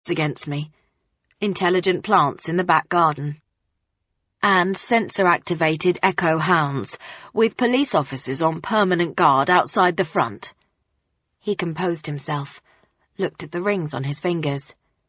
against me. Intelligent plants in the back garden. And sensor-activated echo hounds, with police officers on permanent guard outside the front. He composed himself, looked at the rings on his fingers.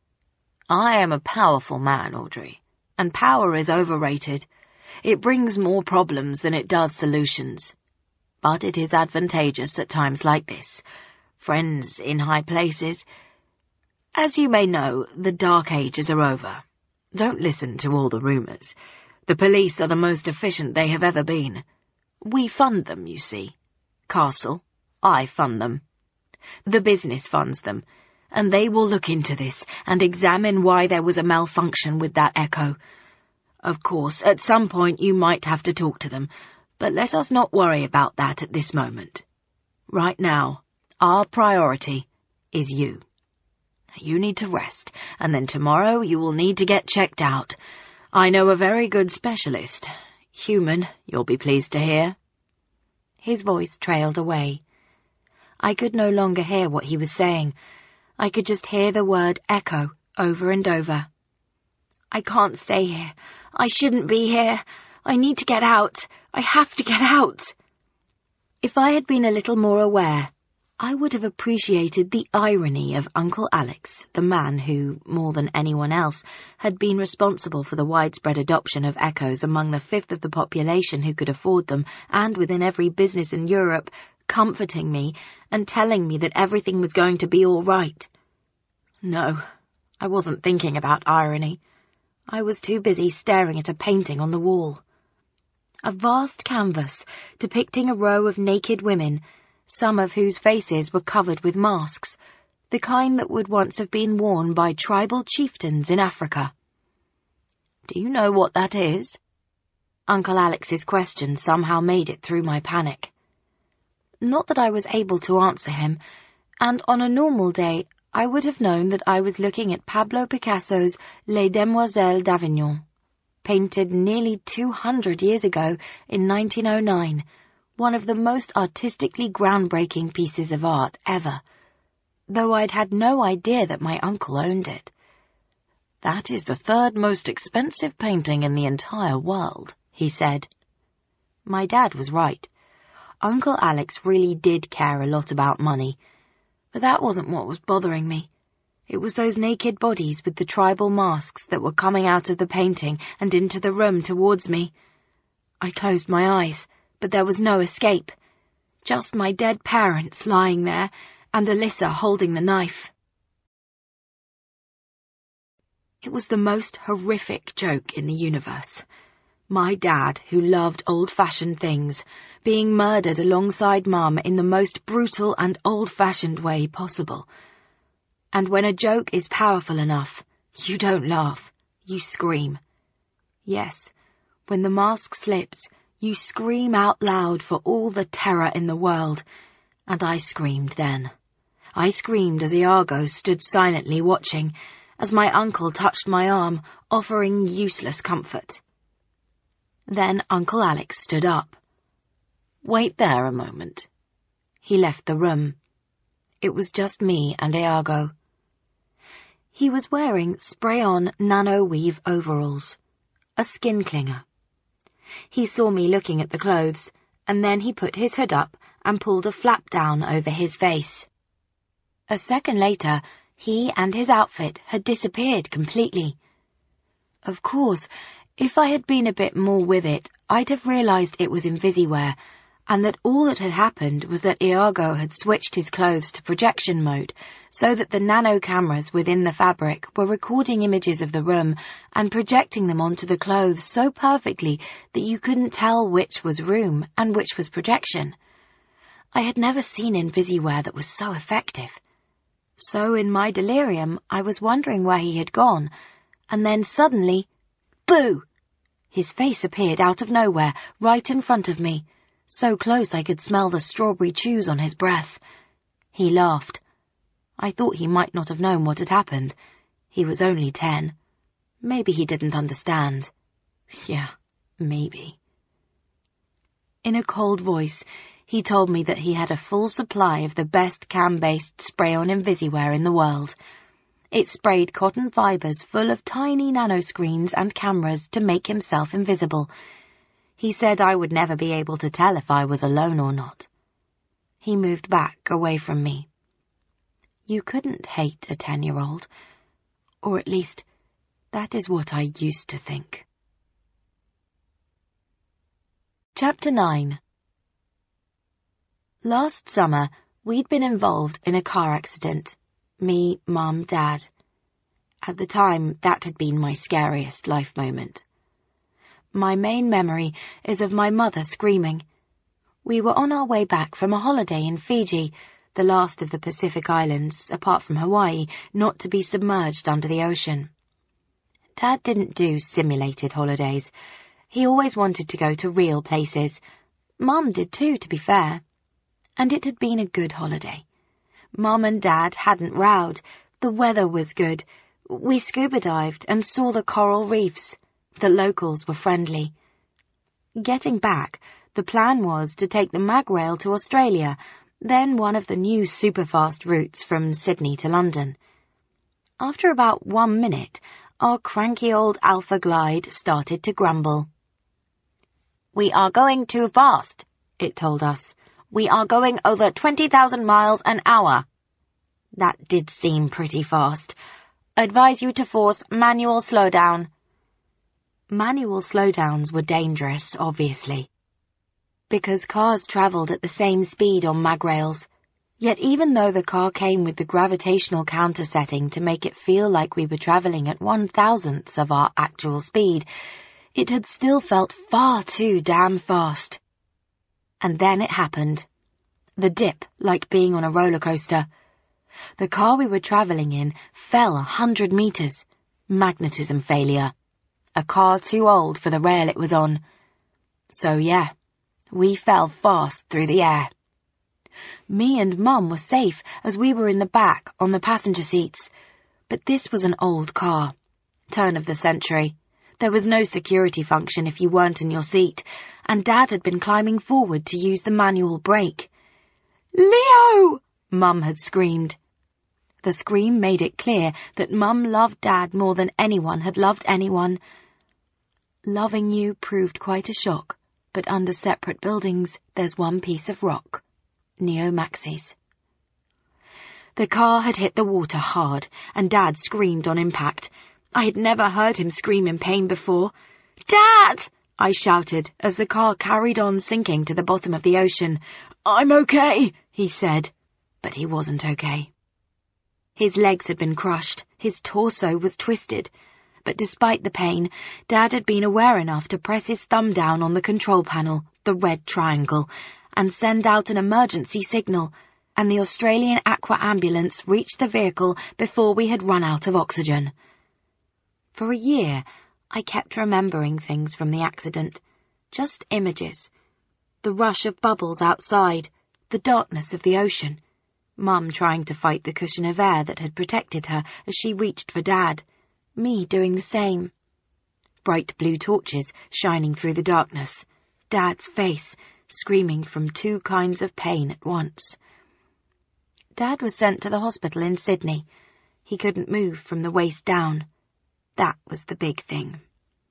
I am a powerful man, Audrey, and power is overrated. It brings more problems than it does solutions. But it is advantageous at times like this. Friends in high places. As you may know, the Dark Ages are over. Don't listen to all the rumours. The police are the most efficient they have ever been. We fund them, you see. Castle, I fund them. The business funds them, and they will look into this and examine why there was a malfunction with that echo. Of course, at some point you might have to talk to them, but let us not worry about that at this moment. Right now, our priority is you. You need to rest, and then tomorrow you will need to get checked out. I know a very good specialist. Human, you'll be pleased to hear. His voice trailed away. I could no longer hear what he was saying. I could just hear the word echo over and over. I can't stay here. I shouldn't be here. I need to get out. I have to get out. If I had been a little more aware, I would have appreciated the irony of Uncle Alex, the man who, more than anyone else, had been responsible for the widespread adoption of echoes among the fifth of the population who could afford them, and within every business in Europe, comforting me and telling me that everything was going to be all right. No, I wasn't thinking about irony. I was too busy staring at a painting on the wall. A vast canvas depicting a row of naked women, some of whose faces were covered with masks, the kind that would once have been worn by tribal chieftains in Africa. Do you know what that is? Uncle Alex's question somehow made it through my panic. Not that I was able to answer him, and on a normal day I would have known that I was looking at Pablo Picasso's Les Demoiselles d'Avignon, painted nearly 200 years ago in 1909, one of the most artistically groundbreaking pieces of art ever, though I'd had no idea that my uncle owned it. That is the third most expensive painting in the entire world, he said. My dad was right. Uncle Alex really did care a lot about money, but that wasn't what was bothering me. It was those naked bodies with the tribal masks that were coming out of the painting and into the room towards me. I closed my eyes, but there was no escape. Just my dead parents lying there, and Alyssa holding the knife. It was the most horrific joke in the universe. My dad, who loved old-fashioned things, being murdered alongside Mum in the most brutal and old-fashioned way possible. And when a joke is powerful enough, you don't laugh, you scream. Yes, when the mask slips, you scream out loud for all the terror in the world, and I screamed then. I screamed as Iago stood silently watching, as my uncle touched my arm, offering useless comfort. Then Uncle Alex stood up. Wait there a moment. He left the room. It was just me and Iago. He was wearing spray-on nano-weave overalls, a skin clinger. He saw me looking at the clothes, and then he put his hood up and pulled a flap down over his face. A second later, he and his outfit had disappeared completely. Of course, if I had been a bit more with it, I'd have realized it was Invisiware, and that all that had happened was that Iago had switched his clothes to projection mode, so that the nano cameras within the fabric were recording images of the room and projecting them onto the clothes so perfectly that you couldn't tell which was room and which was projection. I had never seen Invisiware that was so effective. So in my delirium, I was wondering where he had gone, and then suddenly, boo! His face appeared out of nowhere, right in front of me, so close I could smell the strawberry chews on his breath. He laughed. I thought he might not have known what had happened. He was only 10. Maybe he didn't understand. Yeah, maybe. In a cold voice, he told me that he had a full supply of the best cam-based spray-on Invisiware in the world, It sprayed cotton fibers full of tiny nanoscreens and cameras to make himself invisible. He said I would never be able to tell if I was alone or not. He moved back away from me. You couldn't hate a 10-year-old, or at least that is what I used to think. Chapter 9. Last summer, we'd been involved in a car accident. Me, Mum, Dad. At the time, that had been my scariest life moment. My main memory is of my mother screaming. We were on our way back from a holiday in Fiji, the last of the Pacific Islands, apart from Hawaii, not to be submerged under the ocean. Dad didn't do simulated holidays. He always wanted to go to real places. Mum did too, to be fair. And it had been a good holiday. Mum and Dad hadn't rowed. The weather was good. We scuba dived and saw the coral reefs. The locals were friendly. Getting back, the plan was to take the Magrail to Australia, then one of the new superfast routes from Sydney to London. After about 1 minute, our cranky old Alpha Glide started to grumble. "We are going too fast," it told us. "We are going over 20,000 miles an hour." That did seem pretty fast. "Advise you to force manual slowdown." Manual slowdowns were dangerous, obviously, because cars travelled at the same speed on Magrails. Yet even though the car came with the gravitational counter setting to make it feel like we were travelling at 1,000th of our actual speed, it had still felt far too damn fast. And then it happened. The dip, like being on a roller coaster. The car we were travelling in fell 100 metres. Magnetism failure. A car too old for the rail it was on. So yeah, we fell fast through the air. Me and Mum were safe as we were in the back on the passenger seats. But this was an old car. Turn of the century. There was no security function if you weren't in your seat, and Dad had been climbing forward to use the manual brake. "Leo!" Mum had screamed. The scream made it clear that Mum loved Dad more than anyone had loved anyone. Loving you proved quite a shock, but under separate buildings there's one piece of rock. Neo Maxis. The car had hit the water hard, and Dad screamed on impact. I had never heard him scream in pain before. "Dad!" I shouted as the car carried on sinking to the bottom of the ocean. "I'm okay," he said, but he wasn't okay. His legs had been crushed, his torso was twisted, but despite the pain, Dad had been aware enough to press his thumb down on the control panel, the red triangle, and send out an emergency signal, and the Australian Aqua ambulance reached the vehicle before we had run out of oxygen. For a year, I kept remembering things from the accident, just images. The rush of bubbles outside, the darkness of the ocean, Mum trying to fight the cushion of air that had protected her as she reached for Dad, me doing the same. Bright blue torches shining through the darkness, Dad's face screaming from 2 kinds of pain at once. Dad was sent to the hospital in Sydney. He couldn't move from the waist down. That was the big thing.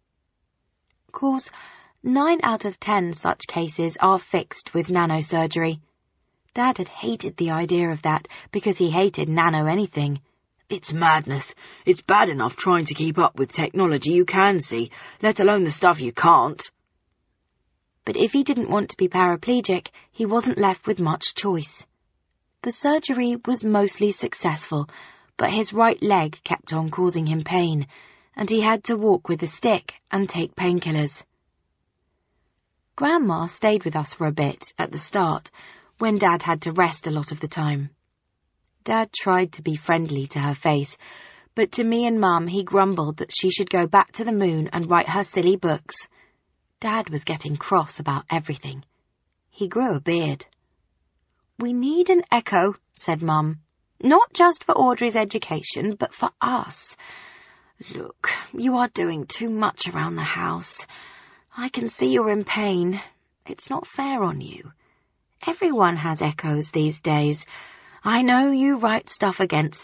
Of course, 9 out of 10 such cases are fixed with nanosurgery. Dad had hated the idea of that because he hated nano anything. "It's madness. It's bad enough trying to keep up with technology you can see, let alone the stuff you can't." But if he didn't want to be paraplegic, he wasn't left with much choice. The surgery was mostly successful, but his right leg kept on causing him pain, and he had to walk with a stick and take painkillers. Grandma stayed with us for a bit at the start, when Dad had to rest a lot of the time. Dad tried to be friendly to her face, but to me and Mum he grumbled that she should go back to the moon and write her silly books. Dad was getting cross about everything. He grew a beard. "We need an echo," said Mum. "Not just for Audrey's education, but for us. Look, you are doing too much around the house. I can see you're in pain. It's not fair on you. Everyone has echoes these days. I know you write stuff against them,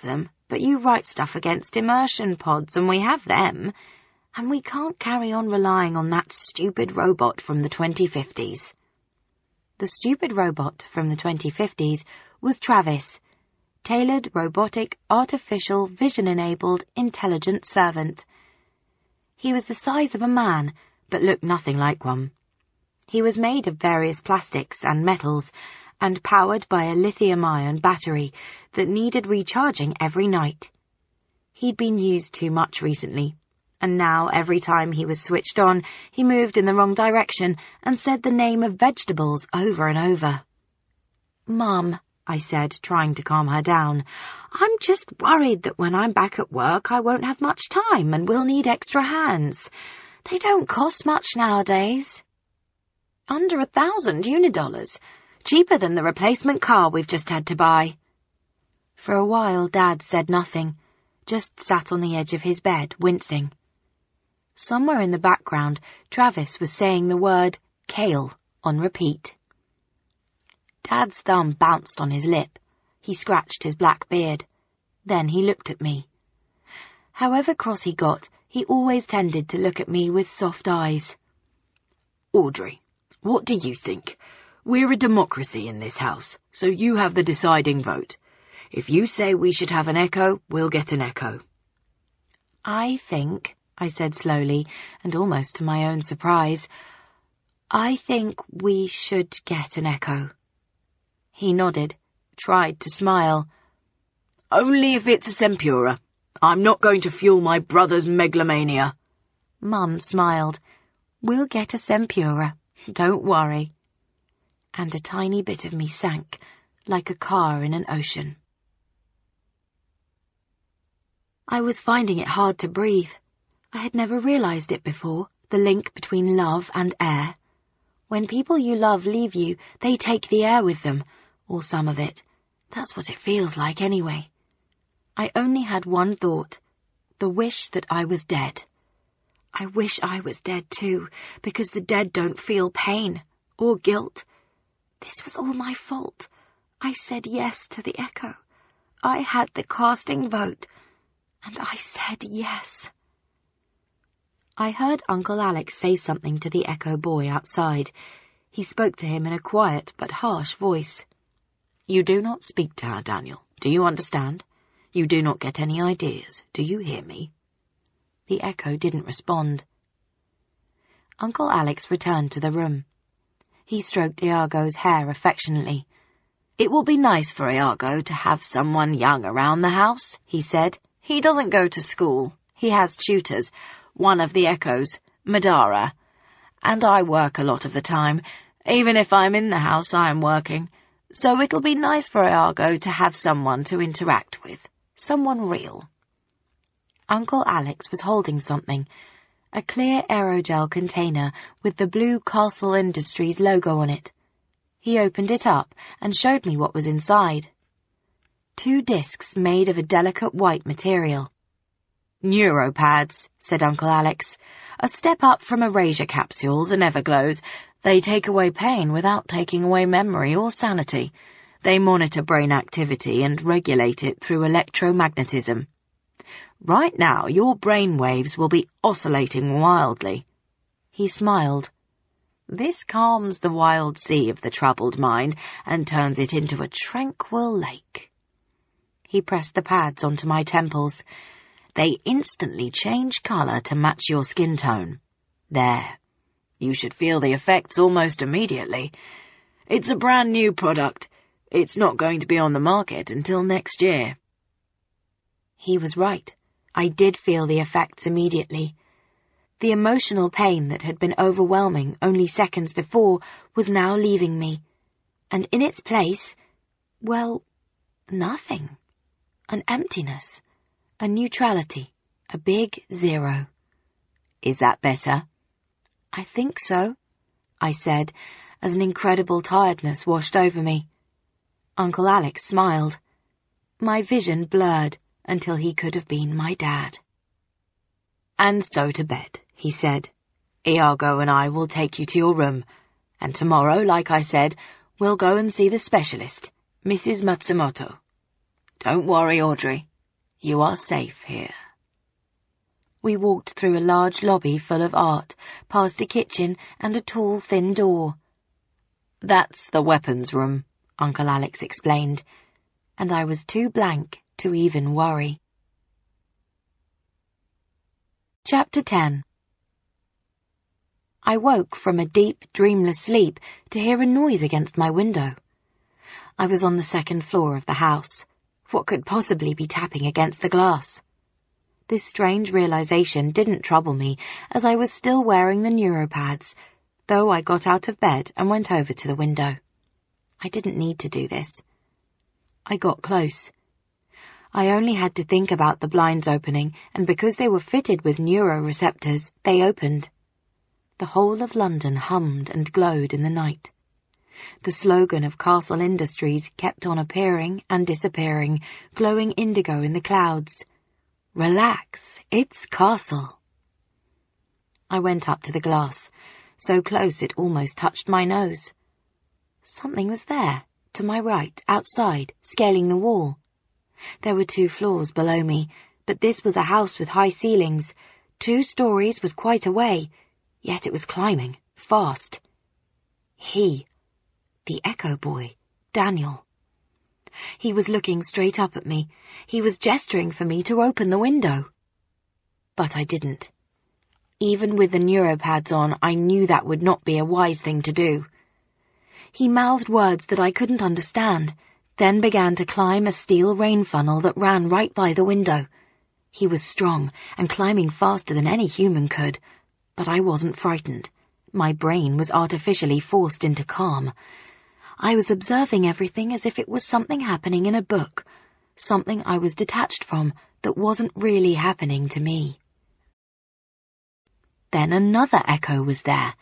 But you write stuff against immersion pods, and we have them, and we can't carry on relying on that stupid robot from the 2050s. The stupid robot from the 2050s was Travis, tailored, robotic, artificial, vision-enabled, intelligent servant. He was the size of a man, but looked nothing like one. He was made of various plastics and metals, and powered by a lithium-ion battery that needed recharging every night. He'd been used too much recently, and now every time he was switched on, he moved in the wrong direction and said the name of vegetables over and over. "Mum," I said, trying to calm her down, "I'm just worried that when I'm back at work I won't have much time and we'll need extra hands. They don't cost much nowadays." "Under 1,000 unidollars. Cheaper than the replacement car we've just had to buy." For a while Dad said nothing, just sat on the edge of his bed, wincing. Somewhere in the background, Travis was saying the word kale on repeat. Dad's thumb bounced on his lip. He scratched his black beard. Then he looked at me. However cross he got, he always tended to look at me with soft eyes. "Audrey, what do you think? We're a democracy in this house, so you have the deciding vote. If you say we should have an Echo, we'll get an Echo." "I think," I said slowly, and almost to my own surprise, "I think we should get an Echo." He nodded, tried to smile. "Only if it's a Cempura. I'm not going to fuel my brother's megalomania." Mum smiled. "We'll get a Cempura. Don't worry." And a tiny bit of me sank, like a car in an ocean. I was finding it hard to breathe. I had never realized it before, the link between love and air. When people you love leave you, they take the air with them, or some of it. That's what it feels like anyway. I only had one thought, the wish that I was dead. I wish I was dead too, because the dead don't feel pain or guilt. This was all my fault. I said yes to the Echo. I had the casting vote, and I said yes. I heard Uncle Alex say something to the Echo boy outside. He spoke to him in a quiet but harsh voice. "You do not speak to her, Daniel. Do you understand? You do not get any ideas. Do you hear me?" The Echo didn't respond. Uncle Alex returned to the room. He stroked Iago's hair affectionately. "It will be nice for Iago to have someone young around the house," he said. "He doesn't go to school. He has tutors, one of the Echoes, Madara. And I work a lot of the time. Even if I'm in the house, I am working. So it'll be nice for Iago to have someone to interact with. Someone real." Uncle Alex was holding something, a clear aerogel container with the blue Castle Industries logo on it. He opened it up and showed me what was inside. 2 discs made of a delicate white material. "Neuropads," said Uncle Alex. "A step up from Erasure capsules and Everglows. They take away pain without taking away memory or sanity. They monitor brain activity and regulate it through electromagnetism. Right now, your brain waves will be oscillating wildly." He smiled. "This calms the wild sea of the troubled mind and turns it into a tranquil lake." He pressed the pads onto my temples. "They instantly change color to match your skin tone. There. You should feel the effects almost immediately. It's a brand new product. It's not going to be on the market until next year." He was right. I did feel the effects immediately. The emotional pain that had been overwhelming only seconds before was now leaving me, and in its place, well, nothing. An emptiness, a neutrality, a big 0. "Is that better?" "I think so," I said, as an incredible tiredness washed over me. Uncle Alex smiled. My vision blurred until he could have been my dad. "And so to bed," he said. "Iago and I will take you to your room, and tomorrow, like I said, we'll go and see the specialist, Mrs. Matsumoto. Don't worry, Audrey. You are safe here. We walked through a large lobby full of art, past a kitchen and a tall, thin door. That's the weapons room, Uncle Alex explained, and I was too blank to even worry. Chapter 10. I woke from a deep, dreamless sleep to hear a noise against my window. I was on the second floor of the house. What could possibly be tapping against the glass? This strange realization didn't trouble me, as I was still wearing the neuropads, though I got out of bed and went over to the window. I didn't need to do this. I got close. I only had to think about the blinds opening, and because they were fitted with neuroreceptors, they opened. The whole of London hummed and glowed in the night. The slogan of Castle Industries kept on appearing and disappearing, glowing indigo in the clouds. Relax, it's Castle. I went up to the glass, so close it almost touched my nose. Something was there, to my right, outside, scaling the wall. There were 2 floors below me, but this was a house with high ceilings. 2 stories was quite a way, yet it was climbing, fast. He, the Echo Boy, Daniel. He was looking straight up at me. He was gesturing for me to open the window. But I didn't. Even with the neuropads on, I knew that would not be a wise thing to do. He mouthed words that I couldn't understand, then began to climb a steel rain funnel that ran right by the window. He was strong and climbing faster than any human could, but I wasn't frightened. My brain was artificially forced into calm. I was observing everything as if it was something happening in a book, something I was detached from that wasn't really happening to me. Then another Echo was there.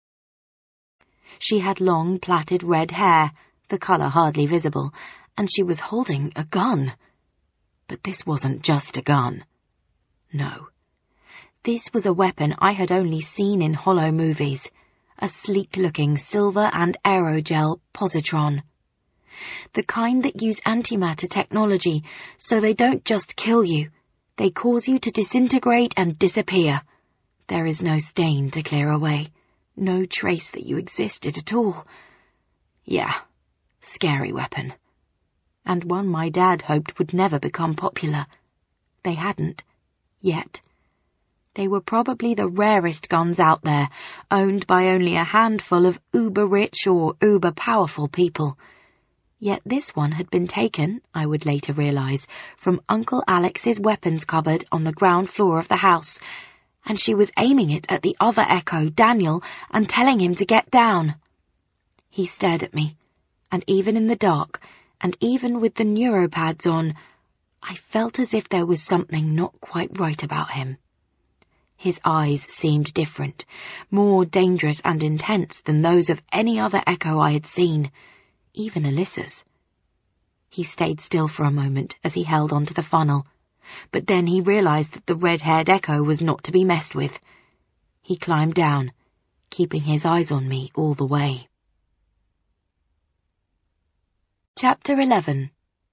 She had long, plaited red hair, the colour hardly visible, and she was holding a gun. But this wasn't just a gun. No. This was a weapon I had only seen in Hollow movies, a sleek-looking silver and aerogel positron. The kind that use antimatter technology, so they don't just kill you, they cause you to disintegrate and disappear. There is no stain to clear away, no trace that you existed at all. Yeah, scary weapon. And one my dad hoped would never become popular. They hadn't, yet. They were probably the rarest guns out there, owned by only a handful of uber-rich or uber-powerful people. Yet this one had been taken, I would later realize, from Uncle Alex's weapons cupboard on the ground floor of the house, and she was aiming it at the other Echo, Daniel, and telling him to get down. He stared at me, and even in the dark, and even with the neuropads on, I felt as if there was something not quite right about him. His eyes seemed different, more dangerous and intense than those of any other Echo I had seen, even Alyssa's. He stayed still for a moment as he held onto the funnel, but then he realized that the red-haired Echo was not to be messed with. He climbed down, keeping his eyes on me all the way. Chapter 11.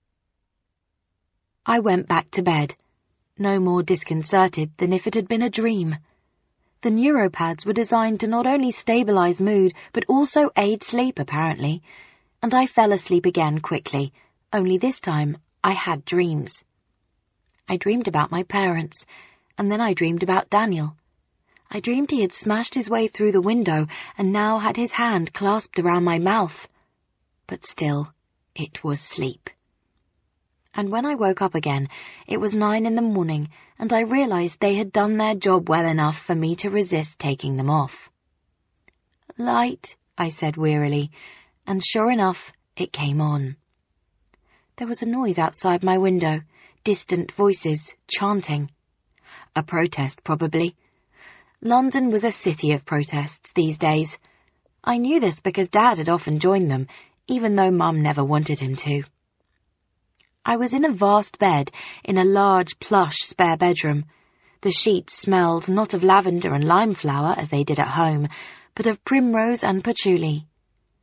I went back to bed, no more disconcerted than if it had been a dream. The neuropads were designed to not only stabilize mood, but also aid sleep, apparently, and I fell asleep again quickly, only this time I had dreams. I dreamed about my parents, and then I dreamed about Daniel. I dreamed he had smashed his way through the window and now had his hand clasped around my mouth. But still, it was sleep. And when I woke up again, it was 9 in the morning, and I realized they had done their job well enough for me to resist taking them off. "Light," I said wearily, and sure enough, it came on. There was a noise outside my window, distant voices, chanting. A protest, probably. London was a city of protests these days. I knew this because Dad had often joined them, even though Mum never wanted him to. I was in a vast bed in a large, plush, spare bedroom. The sheets smelled not of lavender and lime flower, as they did at home, but of primrose and patchouli.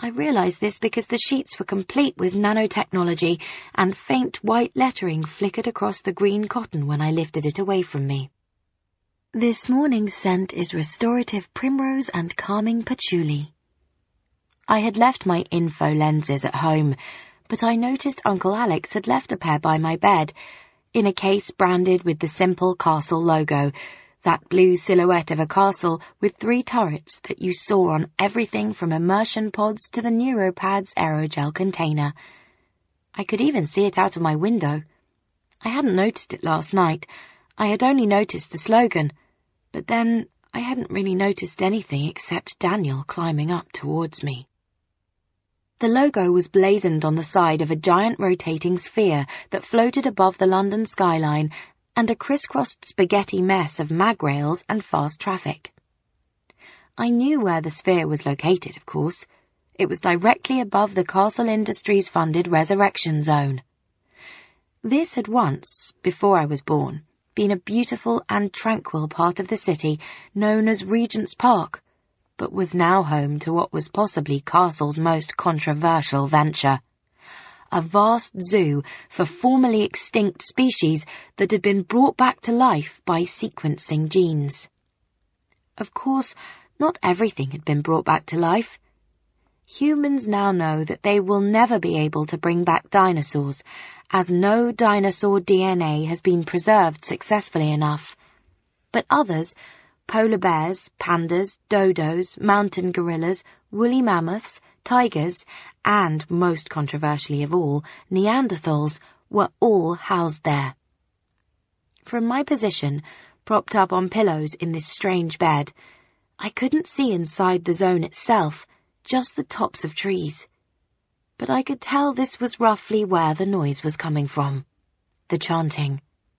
I realized this because the sheets were complete with nanotechnology, and faint white lettering flickered across the green cotton when I lifted it away from me. This morning's scent is restorative primrose and calming patchouli. I had left my info lenses at home, but I noticed Uncle Alex had left a pair by my bed, in a case branded with the simple castle logo, that blue silhouette of a castle with 3 turrets that you saw on everything from immersion pods to the Neuropads aerogel container. I could even see it out of my window. I hadn't noticed it last night. I had only noticed the slogan, but then I hadn't really noticed anything except Daniel climbing up towards me. The logo was blazoned on the side of a giant rotating sphere that floated above the London skyline, and a crisscrossed spaghetti mess of mag rails and fast traffic. I knew where the sphere was located, of course. It was directly above the Castle Industries-funded Resurrection Zone. This had once, before I was born, been a beautiful and tranquil part of the city known as Regent's Park, but was now home to what was possibly Castle's most controversial venture. A vast zoo for formerly extinct species that had been brought back to life by sequencing genes. Of course, not everything had been brought back to life. Humans now know that they will never be able to bring back dinosaurs, as no dinosaur DNA has been preserved successfully enough. But others, polar bears, pandas, dodos, mountain gorillas, woolly mammoths, tigers, and, most controversially of all, Neanderthals, were all housed there. From my position, propped up on pillows in this strange bed, I couldn't see inside the zone itself, just the tops of trees. But I could tell this was roughly where the noise was coming from. The chanting.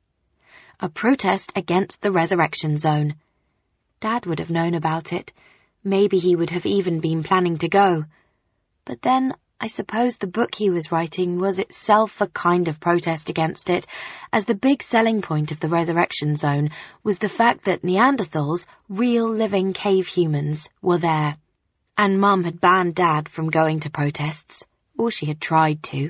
A protest against the Resurrection Zone. Dad would have known about it. Maybe he would have even been planning to go. But then, I suppose the book he was writing was itself a kind of protest against it, as the big selling point of the Resurrection Zone was the fact that Neanderthals, real living cave humans, were there. And Mum had banned Dad from going to protests, or she had tried to.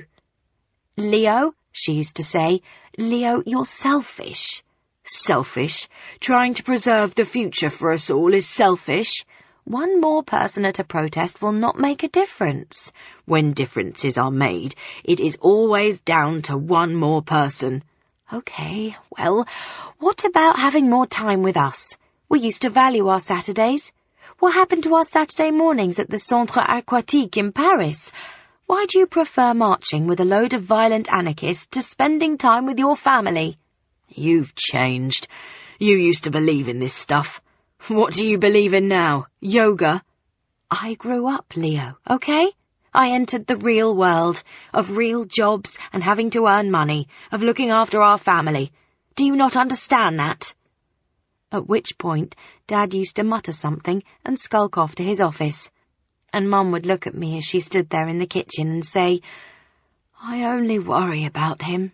"Leo," she used to say, "Leo, you're selfish." "Selfish? Trying to preserve the future for us all is selfish? One more person at a protest will not make a difference. When differences are made, it is always down to one more person." "Okay, well, what about having more time with us? We used to value our Saturdays. What happened to our Saturday mornings at the Centre Aquatique in Paris? Why do you prefer marching with a load of violent anarchists to spending time with your family?" "You've changed. You used to believe in this stuff. What do you believe in now? Yoga?" "I grew up, Leo, okay? I entered the real world, of real jobs and having to earn money, of looking after our family. Do you not understand that?" At which point, Dad used to mutter something and skulk off to his office. And Mum would look at me as she stood there in the kitchen and say, "I only worry about him."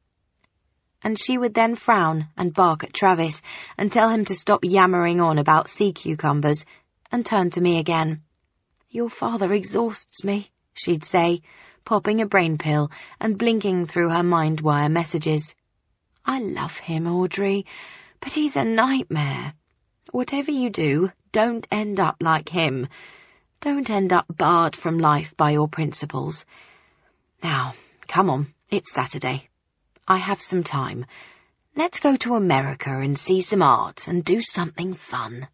And she would then frown and bark at Travis and tell him to stop yammering on about sea cucumbers, and turn to me again. "Your father exhausts me," she'd say, popping a brain pill and blinking through her mind wire messages. "I love him, Audrey, but he's a nightmare. Whatever you do, don't end up like him. Don't end up barred from life by your principles. Now, come on, it's Saturday. I have some time. Let's go to America and see some art and do something fun."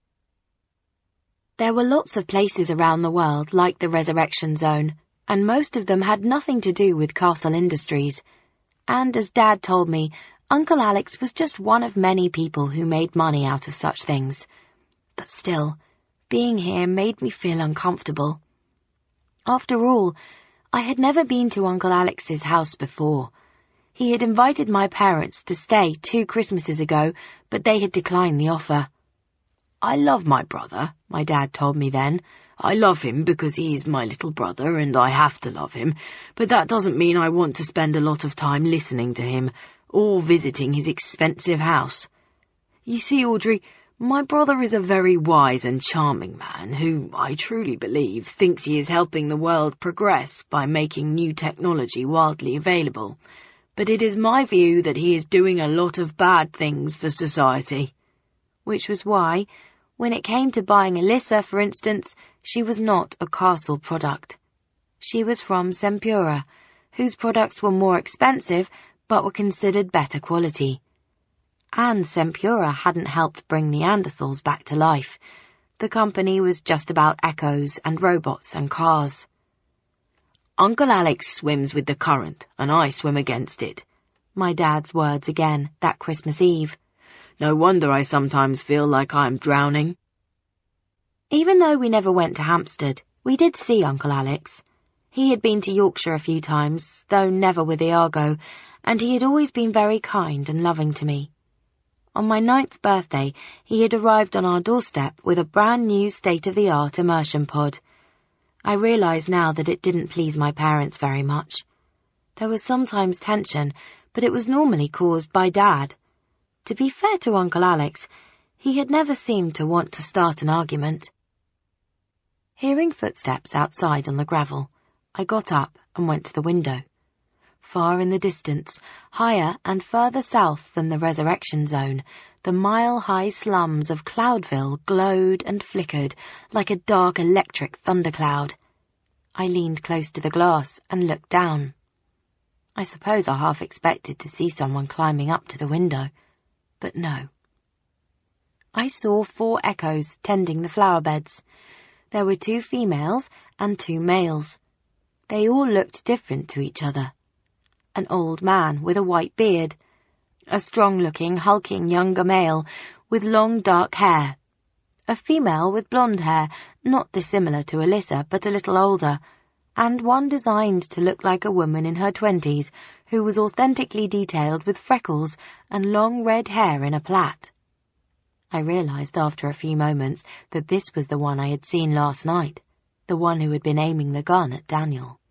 There were lots of places around the world like the Resurrection Zone, and most of them had nothing to do with Castle Industries. And as Dad told me, Uncle Alex was just one of many people who made money out of such things. But still, being here made me feel uncomfortable. After all, I had never been to Uncle Alex's house before. He had invited my parents to stay 2 Christmases ago, but they had declined the offer. "I love my brother," my dad told me then. "I love him because he is my little brother and I have to love him, but that doesn't mean I want to spend a lot of time listening to him or visiting his expensive house. You see, Audrey, My brother is a very wise and charming man who, I truly believe, thinks he is helping the world progress by making new technology widely available. But it is my view that he is doing a lot of bad things for society. Which was why, when it came to buying Alyssa, for instance, she was not a Castle product. She was from Sempura, whose products were more expensive but were considered better quality. And Sempura hadn't helped bring Neanderthals back to life. The company was just about echoes and robots and cars. Uncle Alex swims with the current, and I swim against it. My dad's words again, that Christmas Eve. No wonder I sometimes feel like I'm drowning. Even though we never went to Hampstead, we did see Uncle Alex. He had been to Yorkshire a few times, though never with Iago, and he had always been very kind and loving to me. On my 9th birthday, he had arrived on our doorstep with a brand new state-of-the-art immersion pod. I realise now that it didn't please my parents very much. There was sometimes tension, but it was normally caused by Dad. To be fair to Uncle Alex, he had never seemed to want to start an argument. Hearing footsteps outside on the gravel, I got up and went to the window. Far in the distance, higher and further south than the resurrection zone, the mile-high slums of Cloudville glowed and flickered like a dark electric thundercloud. I leaned close to the glass and looked down. I suppose I half expected to see someone climbing up to the window, but no. I saw 4 echoes tending the flower beds. There were 2 females and 2 males. They all looked different to each other. An old man with a white beard, a strong-looking, hulking younger male with long dark hair, a female with blonde hair, not dissimilar to Alyssa but a little older, and one designed to look like a woman in her 20s who was authentically detailed with freckles and long red hair in a plait. I realised after a few moments that this was the one I had seen last night, the one who had been aiming the gun at Daniel.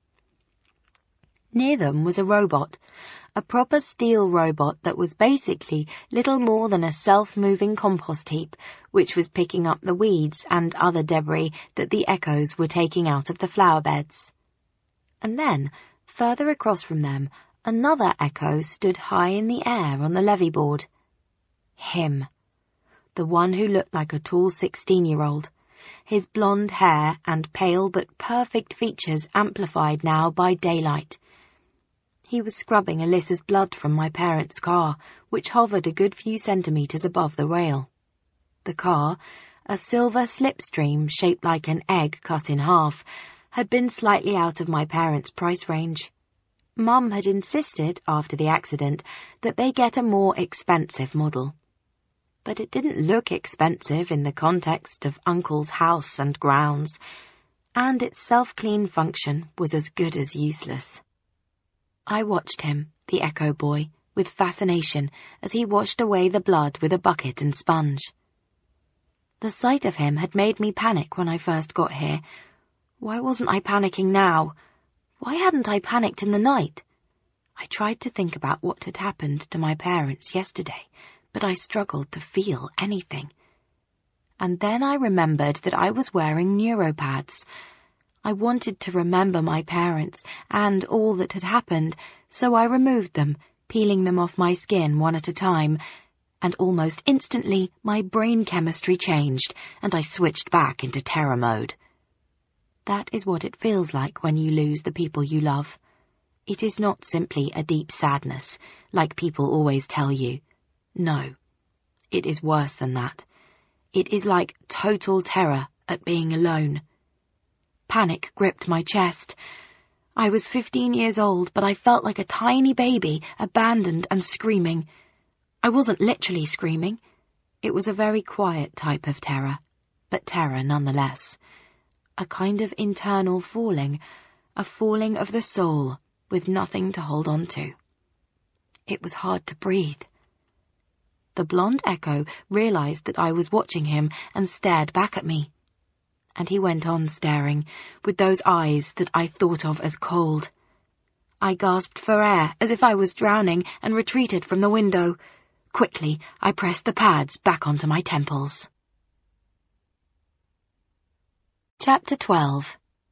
Near them was a robot, a proper steel robot that was basically little more than a self-moving compost heap, which was picking up the weeds and other debris that the echoes were taking out of the flower beds. And then, further across from them, another echo stood high in the air on the levee board. Him. The one who looked like a tall 16-year-old. His blonde hair and pale but perfect features amplified now by daylight. He was scrubbing Alyssa's blood from my parents' car, which hovered a good few centimetres above the rail. The car, a silver slipstream shaped like an egg cut in half, had been slightly out of my parents' price range. Mum had insisted, after the accident, that they get a more expensive model. But it didn't look expensive in the context of Uncle's house and grounds, and its self-clean function was as good as useless. I watched him, the Echo boy, with fascination as he washed away the blood with a bucket and sponge. The sight of him had made me panic when I first got here. Why wasn't I panicking now? Why hadn't I panicked in the night? I tried to think about what had happened to my parents yesterday, but I struggled to feel anything. And then I remembered that I was wearing neuropads. I wanted to remember my parents and all that had happened, so I removed them, peeling them off my skin one at a time, and almost instantly my brain chemistry changed, and I switched back into terror mode. That is what it feels like when you lose the people you love. It is not simply a deep sadness, like people always tell you. No, it is worse than that. It is like total terror at being alone. Panic gripped my chest. I was 15 years old, but I felt like a tiny baby, abandoned and screaming. I wasn't literally screaming. It was a very quiet type of terror, but terror nonetheless. A kind of internal falling, a falling of the soul with nothing to hold on to. It was hard to breathe. The blonde Echo realized that I was watching him and stared back at me. And he went on staring, with those eyes that I thought of as cold. I gasped for air, as if I was drowning, and retreated from the window. Quickly, I pressed the pads back onto my temples. Chapter 12.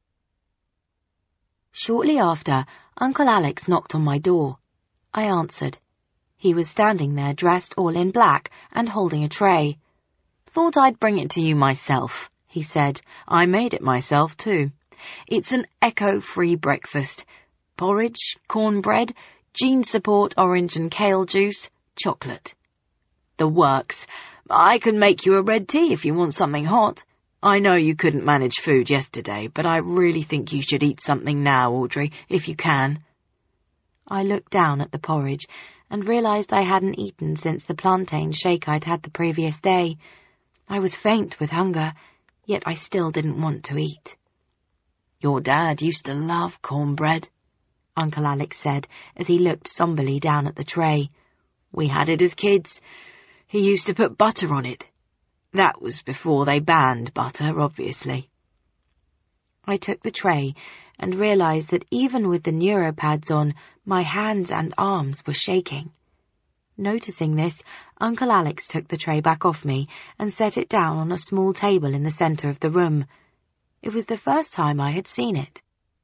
Shortly after, Uncle Alex knocked on my door. I answered. He was standing there dressed all in black and holding a tray. "Thought I'd bring it to you myself," he said. "I made it myself, too. It's an eco-free breakfast. Porridge, cornbread, gene support orange and kale juice, chocolate. The works. I can make you a red tea if you want something hot. I know you couldn't manage food yesterday, but I really think you should eat something now, Audrey, if you can." I looked down at the porridge and realized I hadn't eaten since the plantain shake I'd had the previous day. I was faint with hunger, yet I still didn't want to eat. "Your dad used to love cornbread," Uncle Alex said as he looked somberly down at the tray. "We had it as kids. He used to put butter on it. That was before they banned butter, obviously." I took the tray and realized that even with the neuropads on, my hands and arms were shaking. Noticing this, Uncle Alex took the tray back off me and set it down on a small table in the center of the room. It was the first time I had seen it.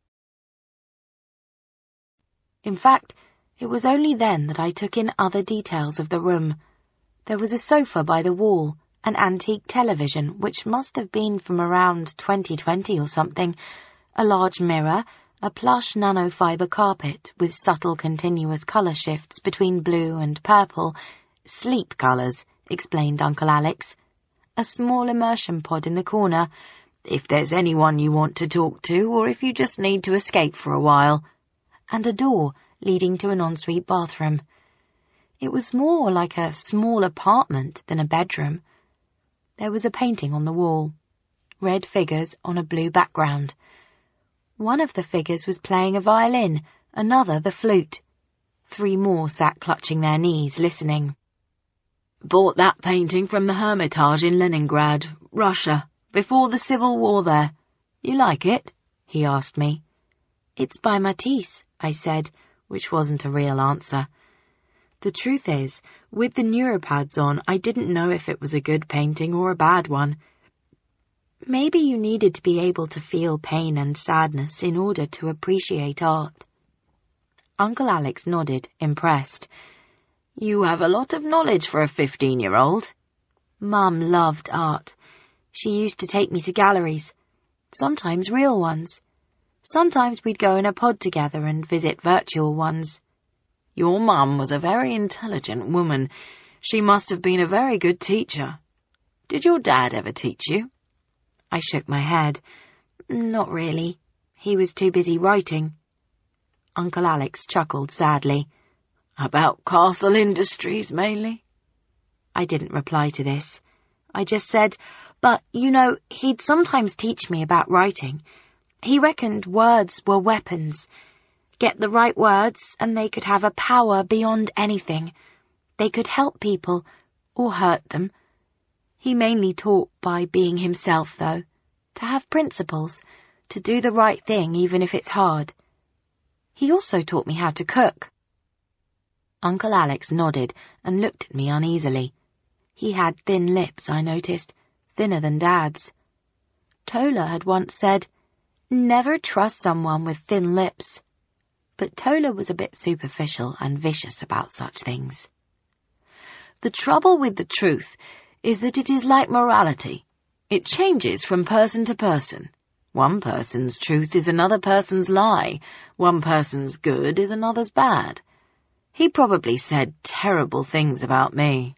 In fact, it was only then that I took in other details of the room. There was a sofa by the wall, an antique television, which must have been from around 2020 or something, a large mirror, a plush nanofiber carpet with subtle continuous color shifts between blue and purple. "Sleep colors," explained Uncle Alex. "A small immersion pod in the corner, if there's anyone you want to talk to or if you just need to escape for a while. And a door leading to an ensuite bathroom. It was more like a small apartment than a bedroom. There was a painting on the wall, red figures on a blue background. One of the figures was playing a violin, another the flute. 3 more sat clutching their knees, listening. "Bought that painting from the Hermitage in Leningrad, Russia, before the Civil War there. You like it?" he asked me. "It's by Matisse," I said, which wasn't a real answer. The truth is, with the neuropads on, I didn't know if it was a good painting or a bad one. Maybe you needed to be able to feel pain and sadness in order to appreciate art. Uncle Alex nodded, impressed. "You have a lot of knowledge for a 15-year-old. Mum loved art. She used to take me to galleries, sometimes real ones. Sometimes we'd go in a pod together and visit virtual ones. Your mum was a very intelligent woman. She must have been a very good teacher. Did your dad ever teach you?" I shook my head. "Not really. He was too busy writing." Uncle Alex chuckled sadly. "About Castle Industries, mainly?" I didn't reply to this. I just said, "But, you know, he'd sometimes teach me about writing. He reckoned words were weapons. Get the right words, and they could have a power beyond anything. They could help people, or hurt them. He mainly taught by being himself, though, to have principles, to do the right thing even if it's hard. He also taught me how to cook." Uncle Alex nodded and looked at me uneasily. He had thin lips, I noticed, thinner than Dad's. Tola had once said, "Never trust someone with thin lips." But Tola was a bit superficial and vicious about such things. "The trouble with the truth is that it is like morality. It changes from person to person. One person's truth is another person's lie. One person's good is another's bad. He probably said terrible things about me."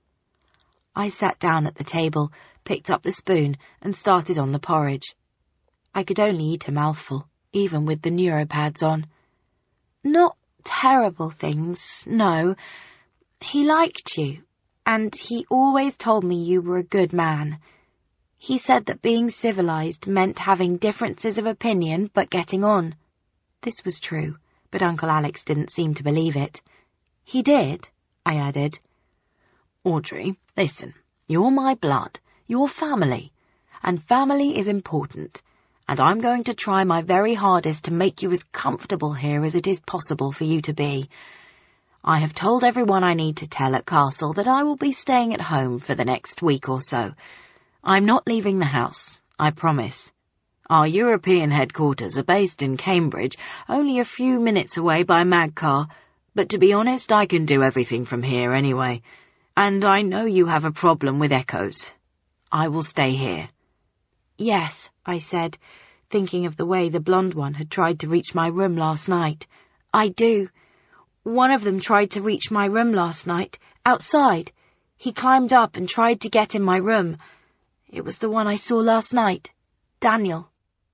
I sat down at the table, picked up the spoon, and started on the porridge. I could only eat a mouthful, even with the neuropads on. "Not terrible things, no. He liked you, and he always told me you were a good man. He said that being civilized meant having differences of opinion but getting on." This was true, but Uncle Alex didn't seem to believe it. "He did," I added. "Audrey, listen, you're my blood, you're family, and family is important, and I'm going to try my very hardest to make you as comfortable here as it is possible for you to be. I have told everyone I need to tell at Castle that I will be staying at home for the next week or so. I'm not leaving the house, I promise. Our European headquarters are based in Cambridge, only a few minutes away by Magcar, but to be honest, I can do everything from here anyway. And I know you have a problem with echoes. I will stay here. Yes, I said, thinking of the way the blonde one had tried to reach my room last night. I do. One of them tried to reach my room last night, outside. He climbed up and tried to get in my room. It was the one I saw last night, Daniel.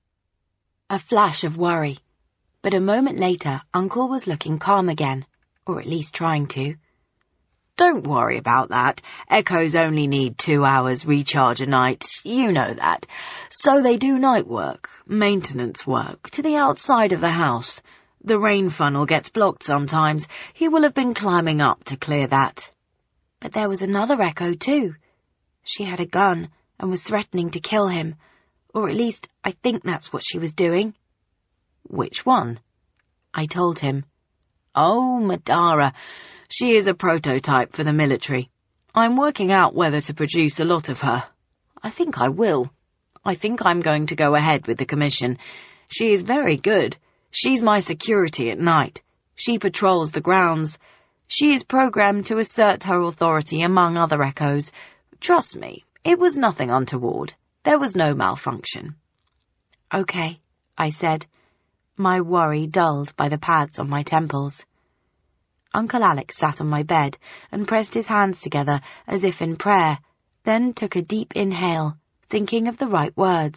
A flash of worry. But a moment later, Uncle was looking calm again, or at least trying to. Don't worry about that. Echoes only need 2 hours recharge a night. You know that. So they do night work, maintenance work, to the outside of the house. The rain funnel gets blocked sometimes. He will have been climbing up to clear that. But there was another echo too. She had a gun and was threatening to kill him. Or at least, I think that's what she was doing. Which one? I told him. Oh, Madara. She is a prototype for the military. I'm working out whether to produce a lot of her. I think I will. I think I'm going to go ahead with the commission. She is very good. She's my security at night. She patrols the grounds. She is programmed to assert her authority among other echoes. Trust me, it was nothing untoward. There was no malfunction. Okay, I said, my worry dulled by the pads on my temples. Uncle Alex sat on my bed and pressed his hands together as if in prayer, then took a deep inhale, thinking of the right words.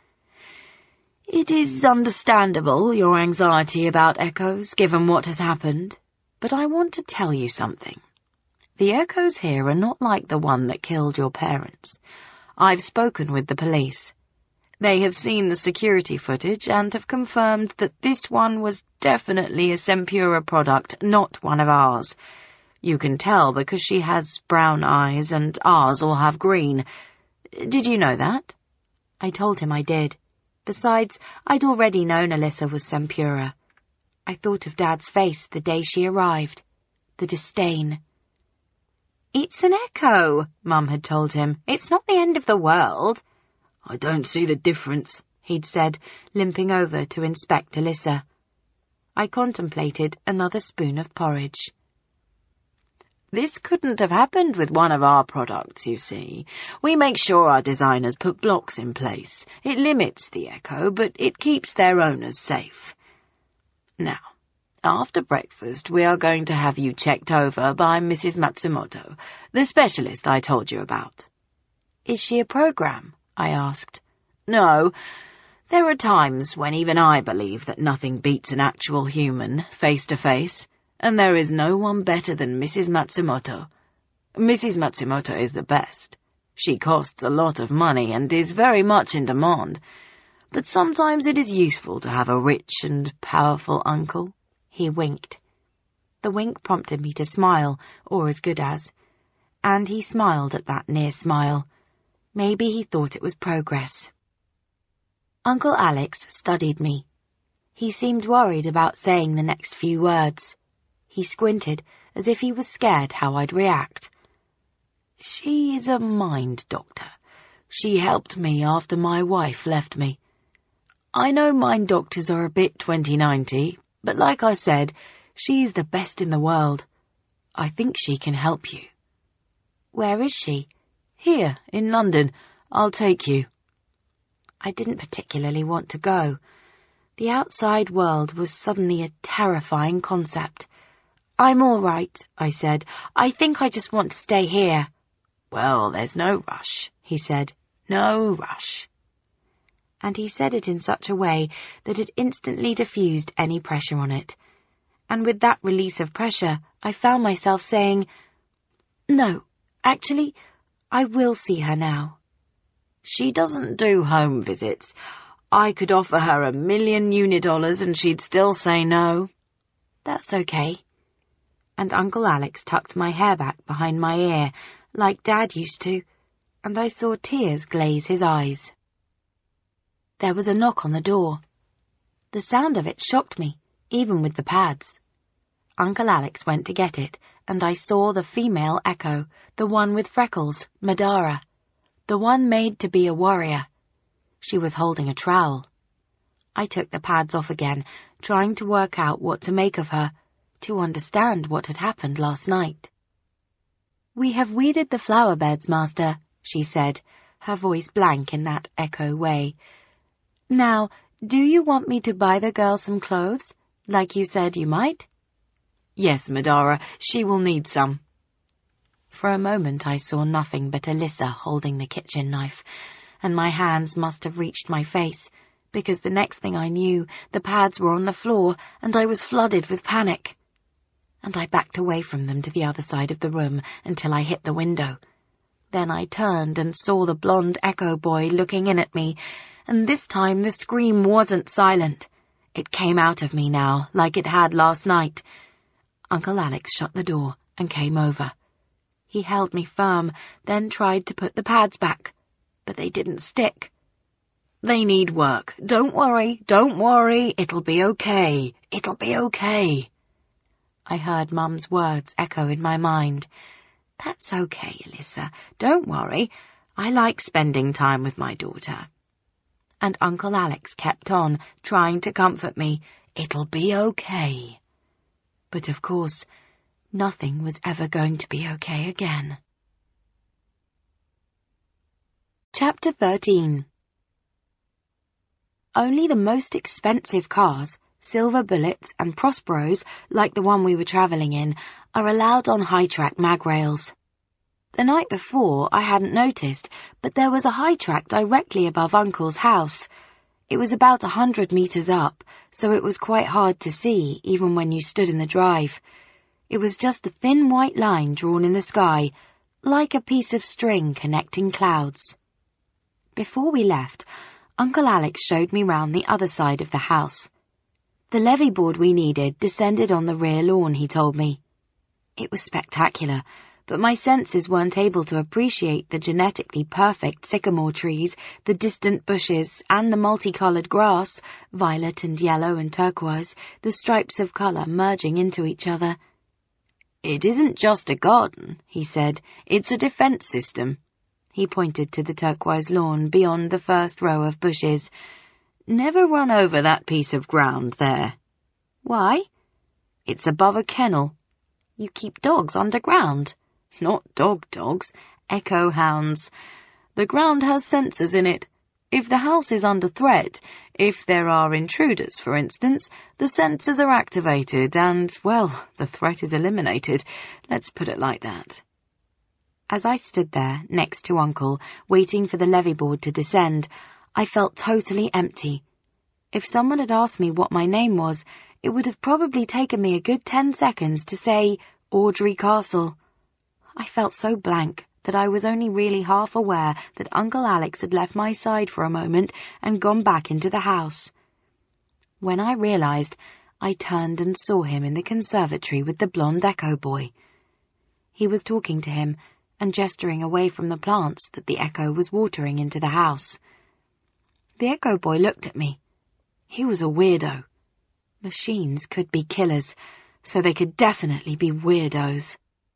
It is understandable, your anxiety about echoes, given what has happened, but I want to tell you something. The echoes here are not like the one that killed your parents. I've spoken with the police. They have seen the security footage and have confirmed that this one was definitely a Sempura product, not one of ours. You can tell because she has brown eyes and ours all have green. Did you know that? I told him I did. Besides, I'd already known Alyssa was Sempura. I thought of Dad's face the day she arrived. The disdain. It's an echo, Mum had told him. It's not the end of the world. I don't see the difference, he'd said, limping over to inspect Alyssa. I contemplated another spoon of porridge. This couldn't have happened with one of our products, you see. We make sure our designers put blocks in place. It limits the echo, but it keeps their owners safe. Now, after breakfast, we are going to have you checked over by Mrs. Matsumoto, the specialist I told you about. Is she a program? I asked. No. There are times when even I believe that nothing beats an actual human, face to face, and there is no one better than Mrs. Matsumoto. Mrs. Matsumoto is the best. She costs a lot of money and is very much in demand, but sometimes it is useful to have a rich and powerful uncle. He winked. The wink prompted me to smile, or as good as, and he smiled at that near smile. Maybe he thought it was progress. Uncle Alex studied me. He seemed worried about saying the next few words. He squinted, as if he was scared how I'd react. She is a mind doctor. She helped me after my wife left me. I know mind doctors are a bit 2090, but like I said, she's the best in the world. I think she can help you. Where is she? Here, in London. I'll take you. I didn't particularly want to go. The outside world was suddenly a terrifying concept. I'm all right, I said. I think I just want to stay here. Well, there's no rush, he said. No rush. And he said it in such a way that it instantly diffused any pressure on it. And with that release of pressure, I found myself saying, No, actually, I will see her now. She doesn't do home visits. I could offer her $1 million UniDollars and she'd still say no. That's okay. And Uncle Alex tucked my hair back behind my ear, like Dad used to, and I saw tears glaze his eyes. There was a knock on the door. The sound of it shocked me, even with the pads. Uncle Alex went to get it, and I saw the female Echo, the one with freckles, Madara, the one made to be a warrior. She was holding a trowel. I took the pads off again, trying to work out what to make of her, to understand what had happened last night. "We have weeded the flower beds, Master," she said, her voice blank in that Echo way. "Now, do you want me to buy the girl some clothes, like you said you might?" "Yes, Madara, she will need some." For a moment I saw nothing but Alyssa holding the kitchen knife, and my hands must have reached my face, because the next thing I knew, the pads were on the floor, and I was flooded with panic. And I backed away from them to the other side of the room until I hit the window. Then I turned and saw the blonde Echo boy looking in at me, and this time the scream wasn't silent. It came out of me now, like it had last night. Uncle Alex shut the door and came over. He held me firm, then tried to put the pads back, but they didn't stick. "They need work. Don't worry, it'll be okay, it'll be okay." I heard Mum's words echo in my mind. "That's okay, Alyssa, don't worry. I like spending time with my daughter." And Uncle Alex kept on, trying to comfort me. "It'll be okay." But of course, nothing was ever going to be okay again. Chapter 13. Only the most expensive cars, Silver Bullets and Prosperos, like the one we were travelling in, are allowed on high-track mag rails. The night before I hadn't noticed, but there was a high track directly above Uncle's house. It was about 100 metres up, so it was quite hard to see, even when you stood in the drive. It was just a thin white line drawn in the sky, like a piece of string connecting clouds. Before we left, Uncle Alex showed me round the other side of the house. The levee board we needed descended on the rear lawn, he told me. It was spectacular, but my senses weren't able to appreciate the genetically perfect sycamore trees, the distant bushes, and the multicoloured grass, violet and yellow and turquoise, the stripes of colour merging into each other. "It isn't just a garden," he said. "It's a defence system." He pointed to the turquoise lawn beyond the first row of bushes. "Never run over that piece of ground there." "Why?" "It's above a kennel." "You keep dogs underground?" "Not dogs, Echo hounds. The ground has sensors in it. If the house is under threat, if there are intruders, for instance, the sensors are activated and, well, the threat is eliminated. Let's put it like that." As I stood there, next to Uncle, waiting for the levee board to descend, I felt totally empty. If someone had asked me what my name was, it would have probably taken me a good 10 seconds to say Audrey Castle. I felt so blank that I was only really half aware that Uncle Alex had left my side for a moment and gone back into the house. When I realized, I turned and saw him in the conservatory with the blonde Echo boy. He was talking to him and gesturing away from the plants that the Echo was watering into the house. The Echo boy looked at me. He was a weirdo. Machines could be killers, so they could definitely be weirdos.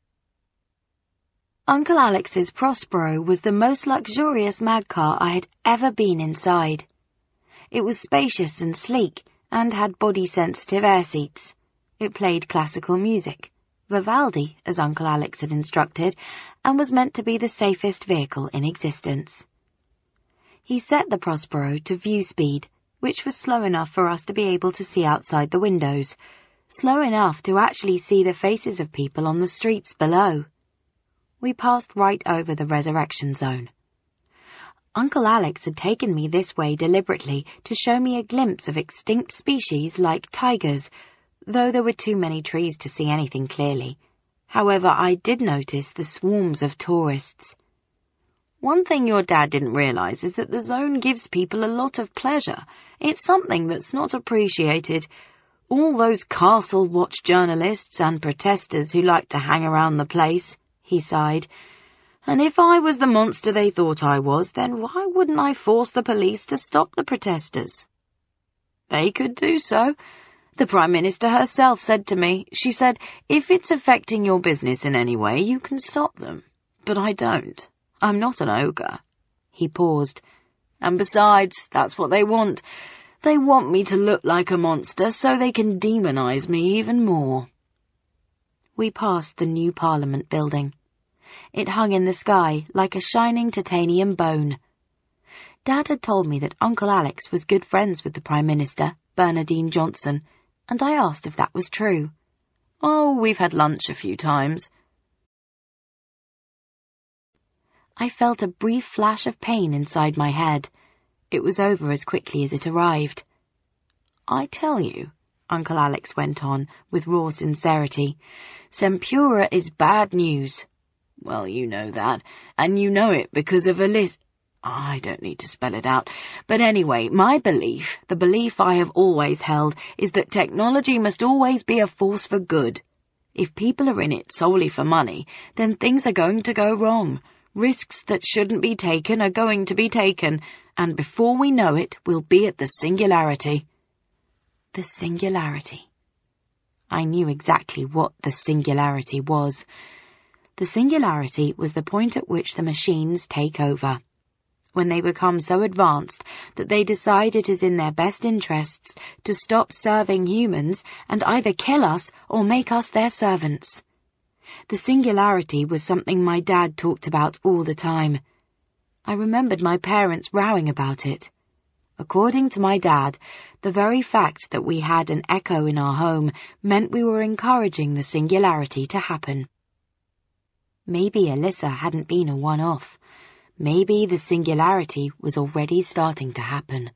Uncle Alex's Prospero was the most luxurious mag car I had ever been inside. It was spacious and sleek, and had body-sensitive air seats. It played classical music, Vivaldi, as Uncle Alex had instructed, and was meant to be the safest vehicle in existence. He set the Prospero to view speed, which was slow enough for us to be able to see outside the windows, slow enough to actually see the faces of people on the streets below. We passed right over the resurrection zone. Uncle Alex had taken me this way deliberately to show me a glimpse of extinct species like tigers, though there were too many trees to see anything clearly. However, I did notice the swarms of tourists. "One thing your dad didn't realize is that the zone gives people a lot of pleasure. It's something that's not appreciated. All those Castle Watch journalists and protesters who like to hang around the place," he sighed. "And if I was the monster they thought I was, then why wouldn't I force the police to stop the protesters?" "They could do so. The Prime Minister herself said to me, she said, if it's affecting your business in any way, you can stop them. But I don't. I'm not an ogre. He paused. And besides, that's what they want. They want me to look like a monster so they can demonize me even more. We passed the new Parliament building. It hung in the sky like a shining titanium bone. Dad had told me that Uncle Alex was good friends with the Prime Minister, Bernardine Johnson, and I asked if that was true. Oh, we've had lunch a few times. I felt a brief flash of pain inside my head. It was over as quickly as it arrived. I tell you, Uncle Alex went on with raw sincerity, Sempura is bad news. Well, you know that, and you know it because of I don't need to spell it out. But anyway, my belief, the belief I have always held, is that technology must always be a force for good. If people are in it solely for money, then things are going to go wrong. Risks that shouldn't be taken are going to be taken, and before we know it, we'll be at the singularity. The singularity. I knew exactly what the singularity was. The singularity was the point at which the machines take over, when they become so advanced that they decide it is in their best interests to stop serving humans and either kill us or make us their servants. The singularity was something my dad talked about all the time. I remembered my parents rowing about it. According to my dad, the very fact that we had an echo in our home meant we were encouraging the singularity to happen. Maybe Alyssa hadn't been a one-off. Maybe the singularity was already starting to happen.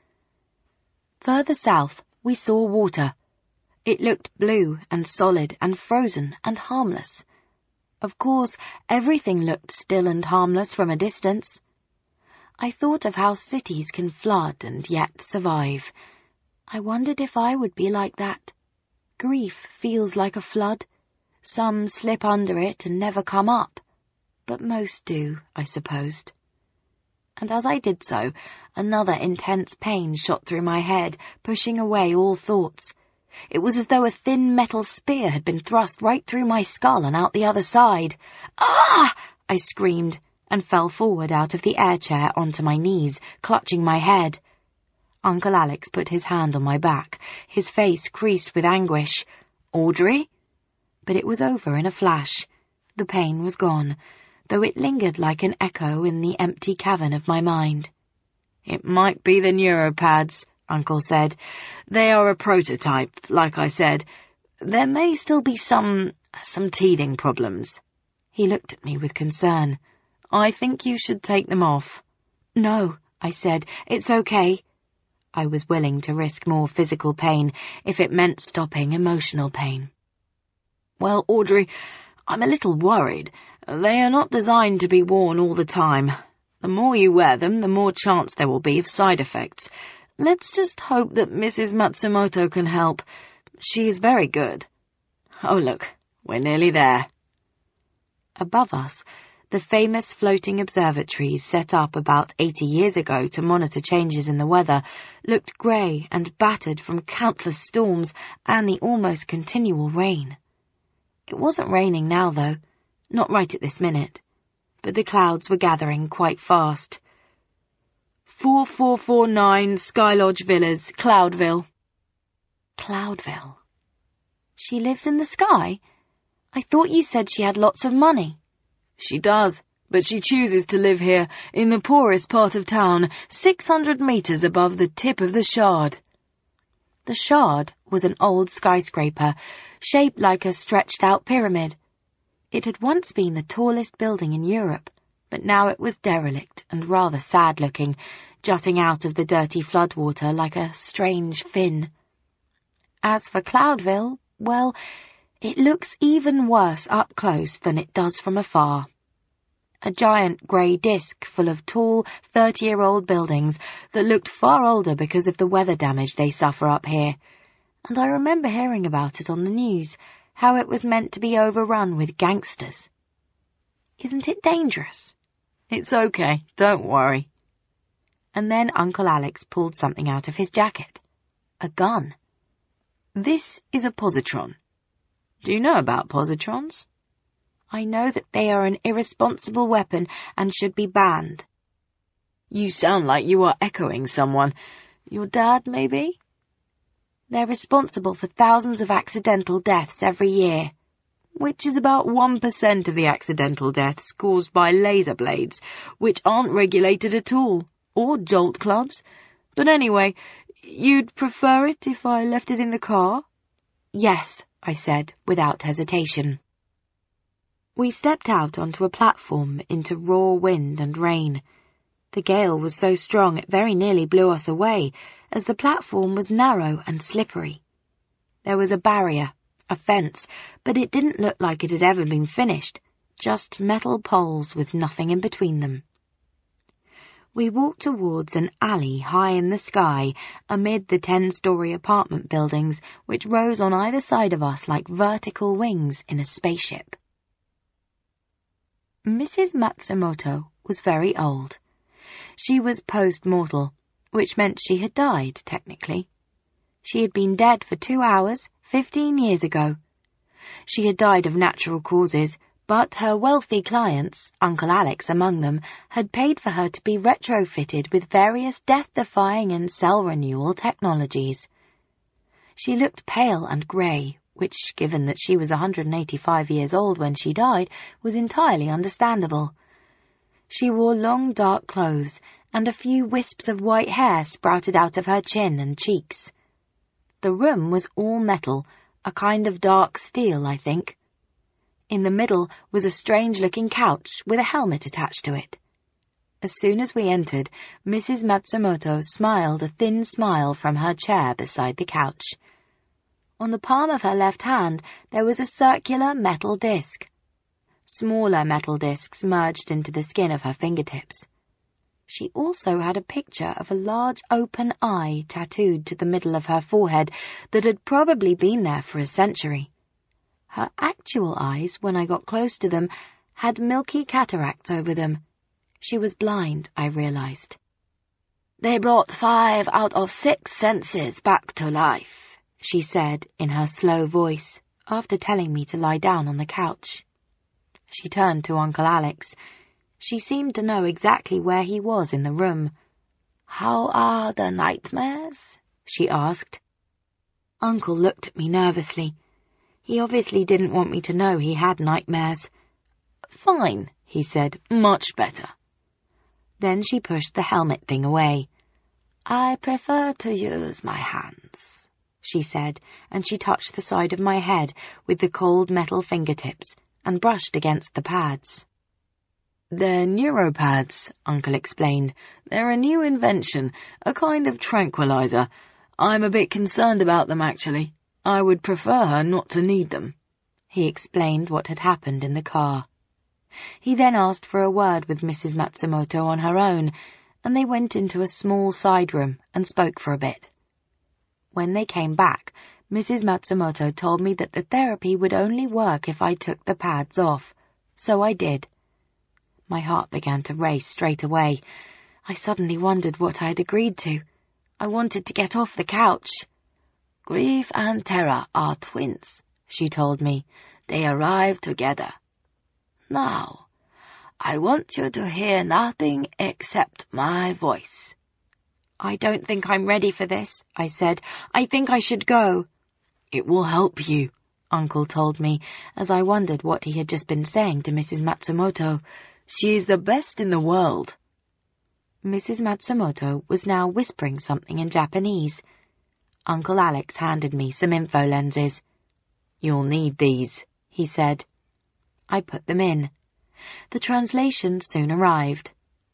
Further south, we saw water. It looked blue and solid and frozen and harmless. Of course, everything looked still and harmless from a distance. I thought of how cities can flood and yet survive. I wondered if I would be like that. Grief feels like a flood. Some slip under it and never come up, but most do, I supposed. And as I did so, another intense pain shot through my head, pushing away all thoughts. It was as though a thin metal spear had been thrust right through my skull and out the other side. "Ah!" I screamed, and fell forward out of the air chair onto my knees, clutching my head. Uncle Alex put his hand on my back, his face creased with anguish. "Audrey?" But it was over in a flash. The pain was gone, though it lingered like an echo in the empty cavern of my mind. "It might be the neuropads," Uncle said. "They are a prototype, like I said. There may still be some teething problems." He looked at me with concern. "I think you should take them off." "No," I said. "It's okay." I was willing to risk more physical pain if it meant stopping emotional pain. "Well, Audrey, I'm a little worried. They are not designed to be worn all the time. The more you wear them, the more chance there will be of side effects. Let's just hope that Mrs. Matsumoto can help. She is very good. Oh, look, we're nearly there." Above us, the famous floating observatories set up about 80 years ago to monitor changes in the weather looked grey and battered from countless storms and the almost continual rain. It wasn't raining now, though, not right at this minute, but the clouds were gathering quite fast. 4449 Sky Lodge Villas, Cloudville. Cloudville. She lives in the sky? I thought you said she had lots of money. She does, but she chooses to live here, in the poorest part of town, 600 meters above the tip of the Shard. The Shard was an old skyscraper, shaped like a stretched-out pyramid. It had once been the tallest building in Europe, but now it was derelict and rather sad-looking, jutting out of the dirty floodwater like a strange fin. As for Cloudville, well, it looks even worse up close than it does from afar. A giant grey disk full of tall, 30-year-old buildings that looked far older because of the weather damage they suffer up here. And I remember hearing about it on the news, how it was meant to be overrun with gangsters. Isn't it dangerous? It's okay, don't worry. And then Uncle Alex pulled something out of his jacket. A gun. This is a positron. Do you know about positrons? I know that they are an irresponsible weapon and should be banned. You sound like you are echoing someone. Your dad, maybe? They're responsible for thousands of accidental deaths every year, which is about 1% of the accidental deaths caused by laser blades, which aren't regulated at all, or jolt clubs. But anyway, you'd prefer it if I left it in the car? Yes, I said, without hesitation. We stepped out onto a platform into raw wind and rain. The gale was so strong it very nearly blew us away, as the platform was narrow and slippery. There was a barrier, a fence, but it didn't look like it had ever been finished, just metal poles with nothing in between them. We walked towards an alley high in the sky, amid the 10-story apartment buildings which rose on either side of us like vertical wings in a spaceship. Mrs. Matsumoto was very old. She was post-mortal, which meant she had died, technically. She had been dead for 2 hours, 15 years ago. She had died of natural causes, but her wealthy clients, Uncle Alex among them, had paid for her to be retrofitted with various death-defying and cell renewal technologies. She looked pale and grey, which, given that she was 185 years old when she died, was entirely understandable. She wore long dark clothes, and a few wisps of white hair sprouted out of her chin and cheeks. The room was all metal, a kind of dark steel, I think. In the middle was a strange-looking couch with a helmet attached to it. As soon as we entered, Mrs. Matsumoto smiled a thin smile from her chair beside the couch. On the palm of her left hand there was a circular metal disc. Smaller metal discs merged into the skin of her fingertips. She also had a picture of a large open eye tattooed to the middle of her forehead that had probably been there for a century. Her actual eyes, when I got close to them, had milky cataracts over them. She was blind, I realized. "They brought 5 out of 6 senses back to life," she said in her slow voice, after telling me to lie down on the couch. She turned to Uncle Alex. She seemed to know exactly where he was in the room. "How are the nightmares?" she asked. Uncle looked at me nervously. He obviously didn't want me to know he had nightmares. "Fine," he said. "Much better." Then she pushed the helmet thing away. "I prefer to use my hands," she said, and she touched the side of my head with the cold metal fingertips and brushed against the pads. "They're neuropads," Uncle explained. "They're a new invention, a kind of tranquilizer. I'm a bit concerned about them, actually. I would prefer her not to need them." He explained what had happened in the car. He then asked for a word with Mrs. Matsumoto on her own, and they went into a small side room and spoke for a bit. When they came back, Mrs. Matsumoto told me that the therapy would only work if I took the pads off, so I did. My heart began to race straight away. I suddenly wondered what I had agreed to. I wanted to get off the couch. "Grief and terror are twins," she told me. "They arrive together. Now, I want you to hear nothing except my voice." "I don't think I'm ready for this," I said. "I think I should go." "It will help you," Uncle told me, as I wondered what he had just been saying to Mrs. Matsumoto. "She is the best in the world." Mrs. Matsumoto was now whispering something in Japanese. Uncle Alex handed me some info lenses. "You'll need these," he said. I put them in. The translation soon arrived.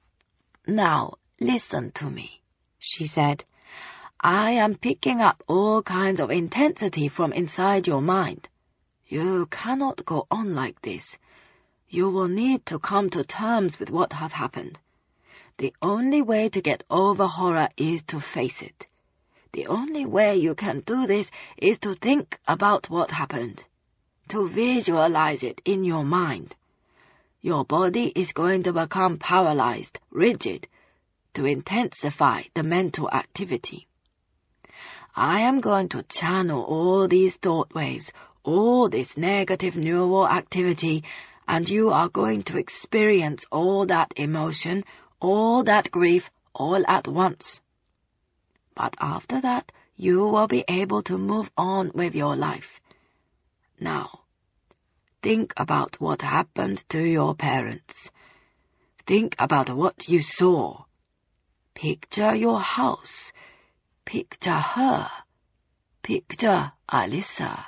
"Now, listen to me," she said. "I am picking up all kinds of intensity from inside your mind. You cannot go on like this. You will need to come to terms with what has happened. The only way to get over horror is to face it. The only way you can do this is to think about what happened, to visualize it in your mind. Your body is going to become paralyzed, rigid, to intensify the mental activity. I am going to channel all these thought waves, all this negative neural activity, and you are going to experience all that emotion, all that grief, all at once. But after that, you will be able to move on with your life. Now, think about what happened to your parents. Think about what you saw. Picture your house. Picture her. Picture Alyssa.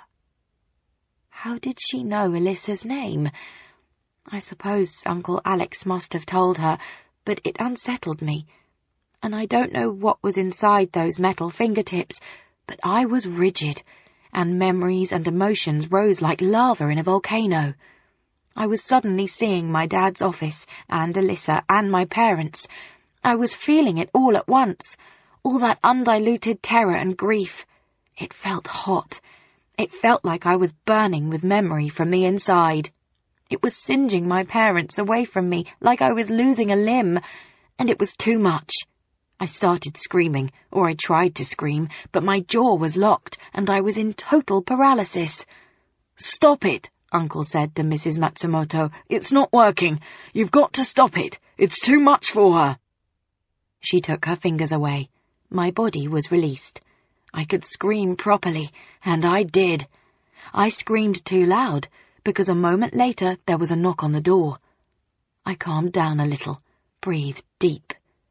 How did she know Alyssa's name? I suppose Uncle Alex must have told her, but it unsettled me. And I don't know what was inside those metal fingertips, but I was rigid, and memories and emotions rose like lava in a volcano. I was suddenly seeing my dad's office, and Alyssa, and my parents. I was feeling it all at once, all that undiluted terror and grief. It felt hot. It felt like I was burning with memory from the inside. It was singeing my parents away from me like I was losing a limb, and it was too much. I started screaming, or I tried to scream, but my jaw was locked, and I was in total paralysis. "Stop it," Uncle said to Mrs. Matsumoto. "It's not working. You've got to stop it. It's too much for her." She took her fingers away. My body was released. I could scream properly, and I did. I screamed too loud, because a moment later there was a knock on the door. I calmed down a little, breathed deep.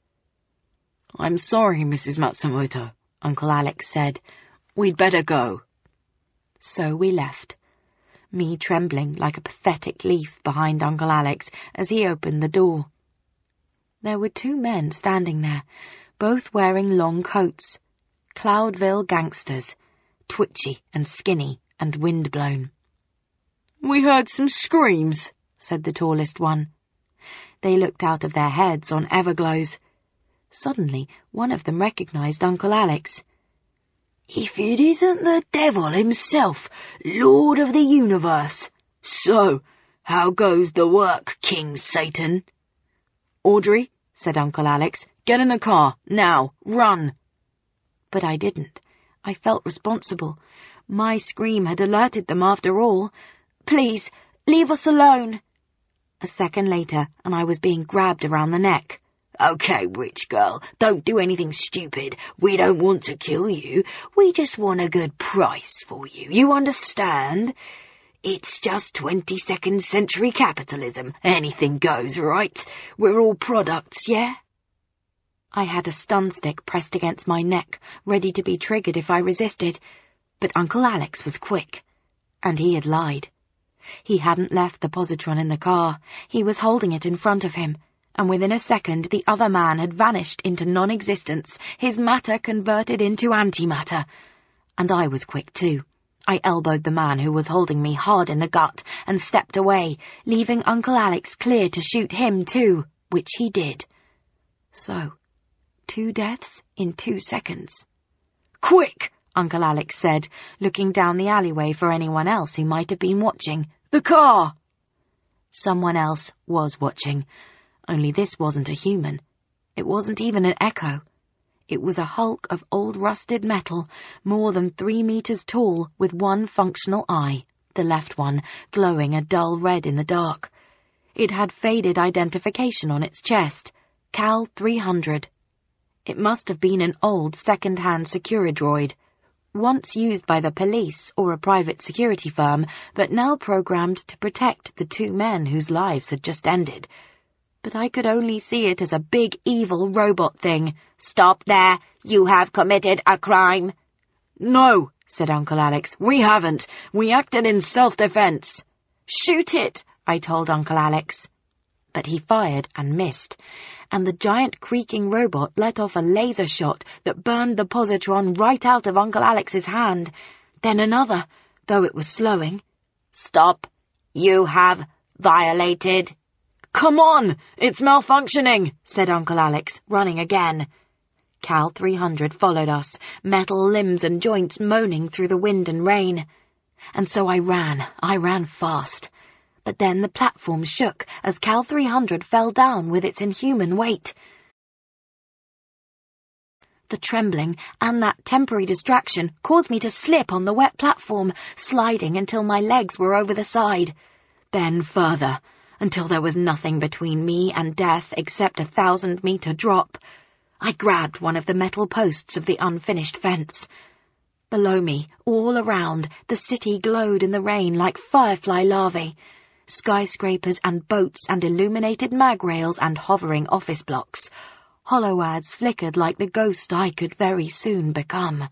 "I'm sorry, Mrs. Matsumoto," Uncle Alex said. "We'd better go." So we left, me trembling like a pathetic leaf behind Uncle Alex as he opened the door. There were two men standing there, both wearing long coats, Cloudville gangsters, twitchy and skinny and wind-blown. "We heard some screams," said the tallest one. They looked out of their heads on Everglows. Suddenly, one of them recognized Uncle Alex. "If it isn't the devil himself, Lord of the Universe! So, how goes the work, King Satan?" "Audrey," said Uncle Alex, "get in the car, now, run!" But I didn't. I felt responsible. My scream had alerted them after all. "Please, leave us alone." A second later, and I was being grabbed around the neck. "Okay, rich girl, don't do anything stupid. We don't want to kill you. We just want a good price for you. You understand? It's just 22nd century capitalism. Anything goes, right? We're all products, yeah?" I had a stun stick pressed against my neck, ready to be triggered if I resisted. But Uncle Alex was quick. And he had lied. He hadn't left the positron in the car. He was holding it in front of him. And within a second the other man had vanished into non-existence, his matter converted into antimatter. And I was quick too. I elbowed the man who was holding me hard in the gut and stepped away, leaving Uncle Alex clear to shoot him too, which he did. So, 2 deaths in 2 seconds. "Quick!" Uncle Alex said, looking down the alleyway for anyone else who might have been watching. "The car!" Someone else was watching. Only this wasn't a human. It wasn't even an echo. It was a hulk of old rusted metal, more than 3 meters tall, with one functional eye, the left one, glowing a dull red in the dark. It had faded identification on its chest, Cal 300. It must have been an old second-hand Securidroid, once used by the police or a private security firm, but now programmed to protect the 2 men whose lives had just ended. But I could only see it as a big evil robot thing. "Stop there! You have committed a crime!" "No," said Uncle Alex. "We haven't. We acted in self-defense." "Shoot it," I told Uncle Alex. But he fired and missed, and the giant creaking robot let off a laser shot that burned the positron right out of Uncle Alex's hand. Then another, though it was slowing. "Stop! You have violated." "Come on! It's malfunctioning," said Uncle Alex, running again. Cal 300 followed us, metal limbs and joints moaning through the wind and rain. And so I ran fast. But then the platform shook as Cal 300 fell down with its inhuman weight. The trembling and that temporary distraction caused me to slip on the wet platform, sliding until my legs were over the side. Then further, until there was nothing between me and death except a 1,000-meter drop. I grabbed one of the metal posts of the unfinished fence. Below me, all around, the city glowed in the rain like firefly larvae. Skyscrapers and boats and illuminated mag rails and hovering office blocks. Hollow ads flickered like the ghost I could very soon become.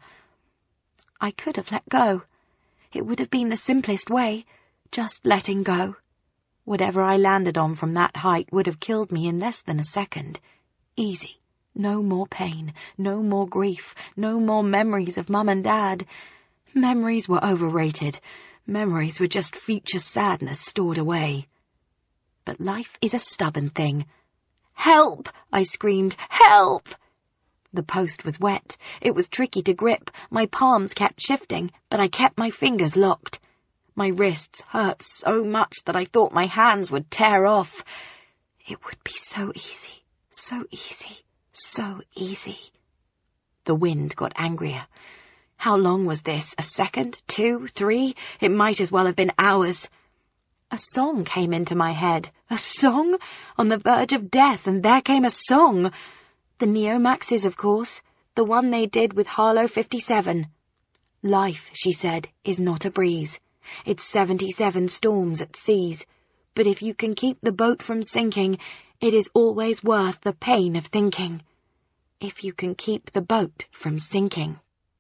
I could have let go. It would have been the simplest way, just letting go. Whatever I landed on from that height would have killed me in less than a second. Easy. No more pain, no more grief, no more memories of Mum and Dad. Memories were overrated. Memories were just future sadness stored away. But life is a stubborn thing. "Help!" I screamed. "Help!" The post was wet. It was tricky to grip. My palms kept shifting, but I kept my fingers locked. My wrists hurt so much that I thought my hands would tear off. It would be so easy, so easy, so easy. The wind got angrier. How long was this? A second? 2? 3? It might as well have been hours. A song came into my head. A song? On the verge of death, and there came a song. The Neo-Maxes, of course. The one they did with Harlow 57. Life, she said, is not a breeze. It's 77 storms at seas. But if you can keep the boat from sinking, it is always worth the pain of thinking. If you can keep the boat from sinking.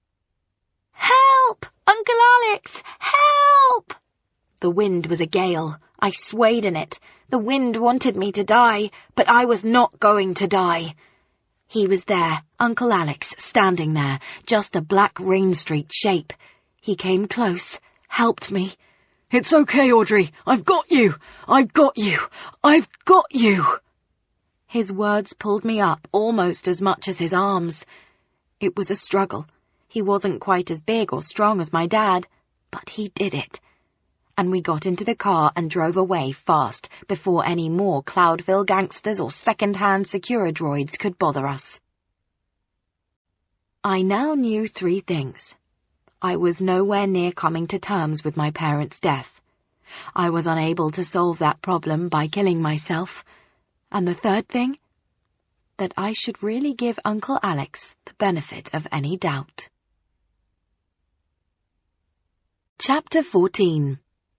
"Help! Uncle Alex! Help!" The wind was a gale. I swayed in it. The wind wanted me to die, but I was not going to die. He was there, Uncle Alex, standing there, just a black rain-streaked shape. He came close, helped me. "It's okay, Audrey. I've got you. I've got you. I've got you." His words pulled me up almost as much as his arms. It was a struggle. He wasn't quite as big or strong as my dad, but he did it. And we got into the car and drove away fast before any more Cloudville gangsters or second-hand Securodroids could bother us. I now knew 3 things. I was nowhere near coming to terms with my parents' death. I was unable to solve that problem by killing myself. And the 3rd thing? That I should really give Uncle Alex the benefit of any doubt. Chapter 14.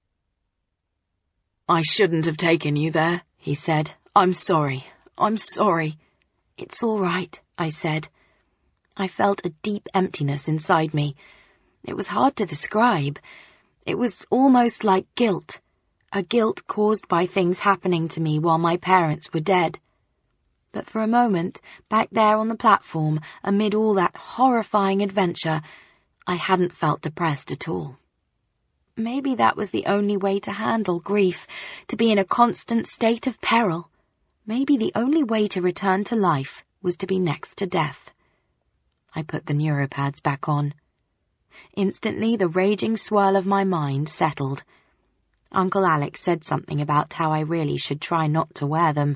"I shouldn't have taken you there," he said. "I'm sorry. I'm sorry." "It's all right," I said. I felt a deep emptiness inside me. It was hard to describe. It was almost like guilt, a guilt caused by things happening to me while my parents were dead. But for a moment, back there on the platform, amid all that horrifying adventure, I hadn't felt depressed at all. Maybe that was the only way to handle grief, to be in a constant state of peril. Maybe the only way to return to life was to be next to death. I put the neuropads back on. Instantly, the raging swirl of my mind settled. Uncle Alex said something about how I really should try not to wear them.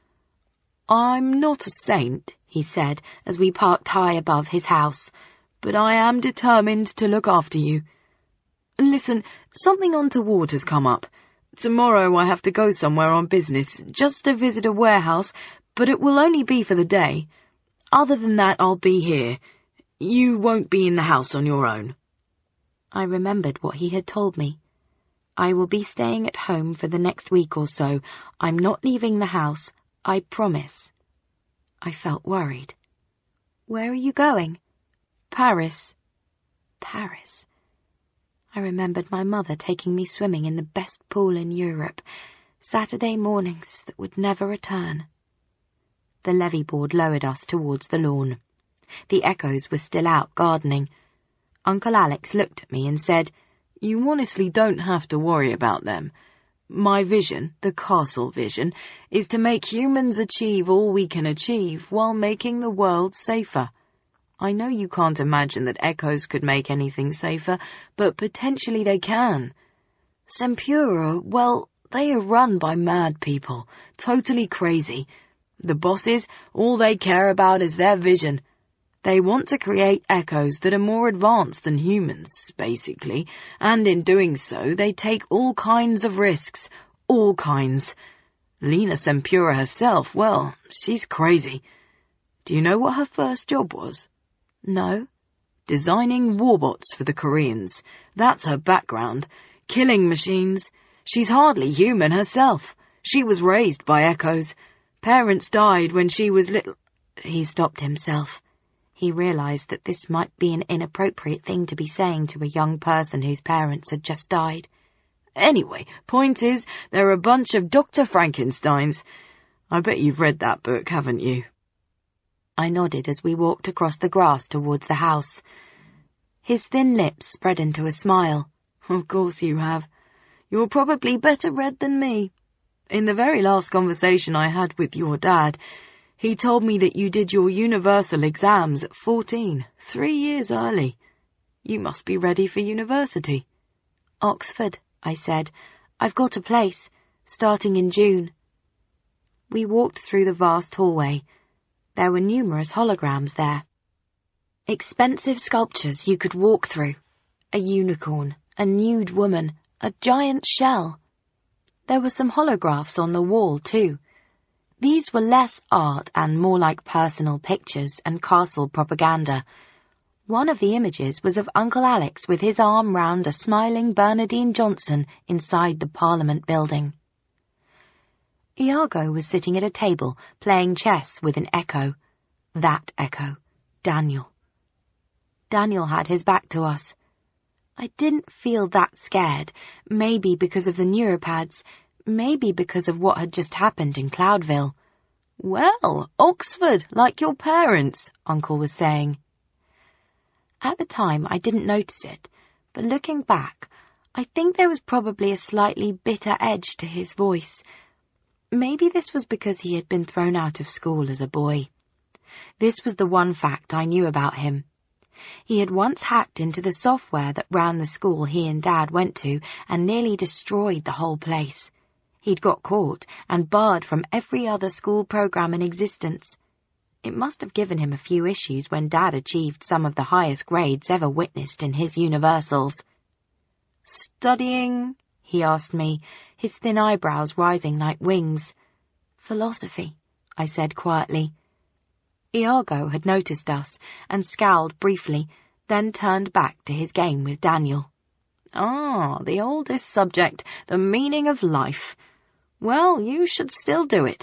"I'm not a saint," he said, as we parked high above his house, "but I am determined to look after you. Listen, something untoward has come up. Tomorrow I have to go somewhere on business, just to visit a warehouse, but it will only be for the day. Other than that, I'll be here. You won't be in the house on your own." I remembered what he had told me. I will be staying at home for the next week or so. I'm not leaving the house, I promise. I felt worried. "Where are you going?" "Paris." Paris. I remembered my mother taking me swimming in the best pool in Europe, Saturday mornings that would never return. The levee board lowered us towards the lawn. The Echoes were still out gardening. Uncle Alex looked at me and said, "You honestly don't have to worry about them. My vision, the castle vision, is to make humans achieve all we can achieve while making the world safer. I know you can't imagine that Echoes could make anything safer, but potentially they can. Sempura, well, they are run by mad people, totally crazy. The bosses, all they care about is their vision. They want to create echoes that are more advanced than humans, basically, and in doing so, they take all kinds of risks. All kinds. Lena Sempura herself, well, she's crazy. Do you know what her first job was? No. Designing warbots for the Koreans. That's her background. Killing machines. She's hardly human herself. She was raised by echoes. Parents died when she was little. He stopped himself. He realized that this might be an inappropriate thing to be saying to a young person whose parents had just died. Anyway, point is, they're a bunch of Dr. Frankensteins. I bet you've read that book, haven't you? I nodded as we walked across the grass towards the house. His thin lips spread into a smile. Of course you have. You're probably better read than me. In the very last conversation I had with your dad, he told me that you did your universal exams at 14, 3 years early. You must be ready for university. Oxford, I said. I've got a place, starting in June. We walked through the vast hallway. There were numerous holograms there. Expensive sculptures you could walk through. A unicorn, a nude woman, a giant shell. There were some holographs on the wall, too. These were less art and more like personal pictures and castle propaganda. One of the images was of Uncle Alex with his arm round a smiling Bernardine Johnson inside the Parliament building. Iago was sitting at a table playing chess with an echo. That echo, Daniel. Daniel had his back to us. I didn't feel that scared, maybe because of the neuropads, maybe because of what had just happened in Cloudville. Well, Oxford, like your parents, Uncle was saying. At the time, I didn't notice it, but looking back, I think there was probably a slightly bitter edge to his voice. Maybe this was because he had been thrown out of school as a boy. This was the one fact I knew about him. He had once hacked into the software that ran the school he and Dad went to and nearly destroyed the whole place. He'd got caught and barred from every other school program in existence. It must have given him a few issues when Dad achieved some of the highest grades ever witnessed in his universals. Studying? He asked me, his thin eyebrows rising like wings. Philosophy, I said quietly. Iago had noticed us and scowled briefly, then turned back to his game with Daniel. Ah, the oldest subject, the meaning of life. Well, you should still do it.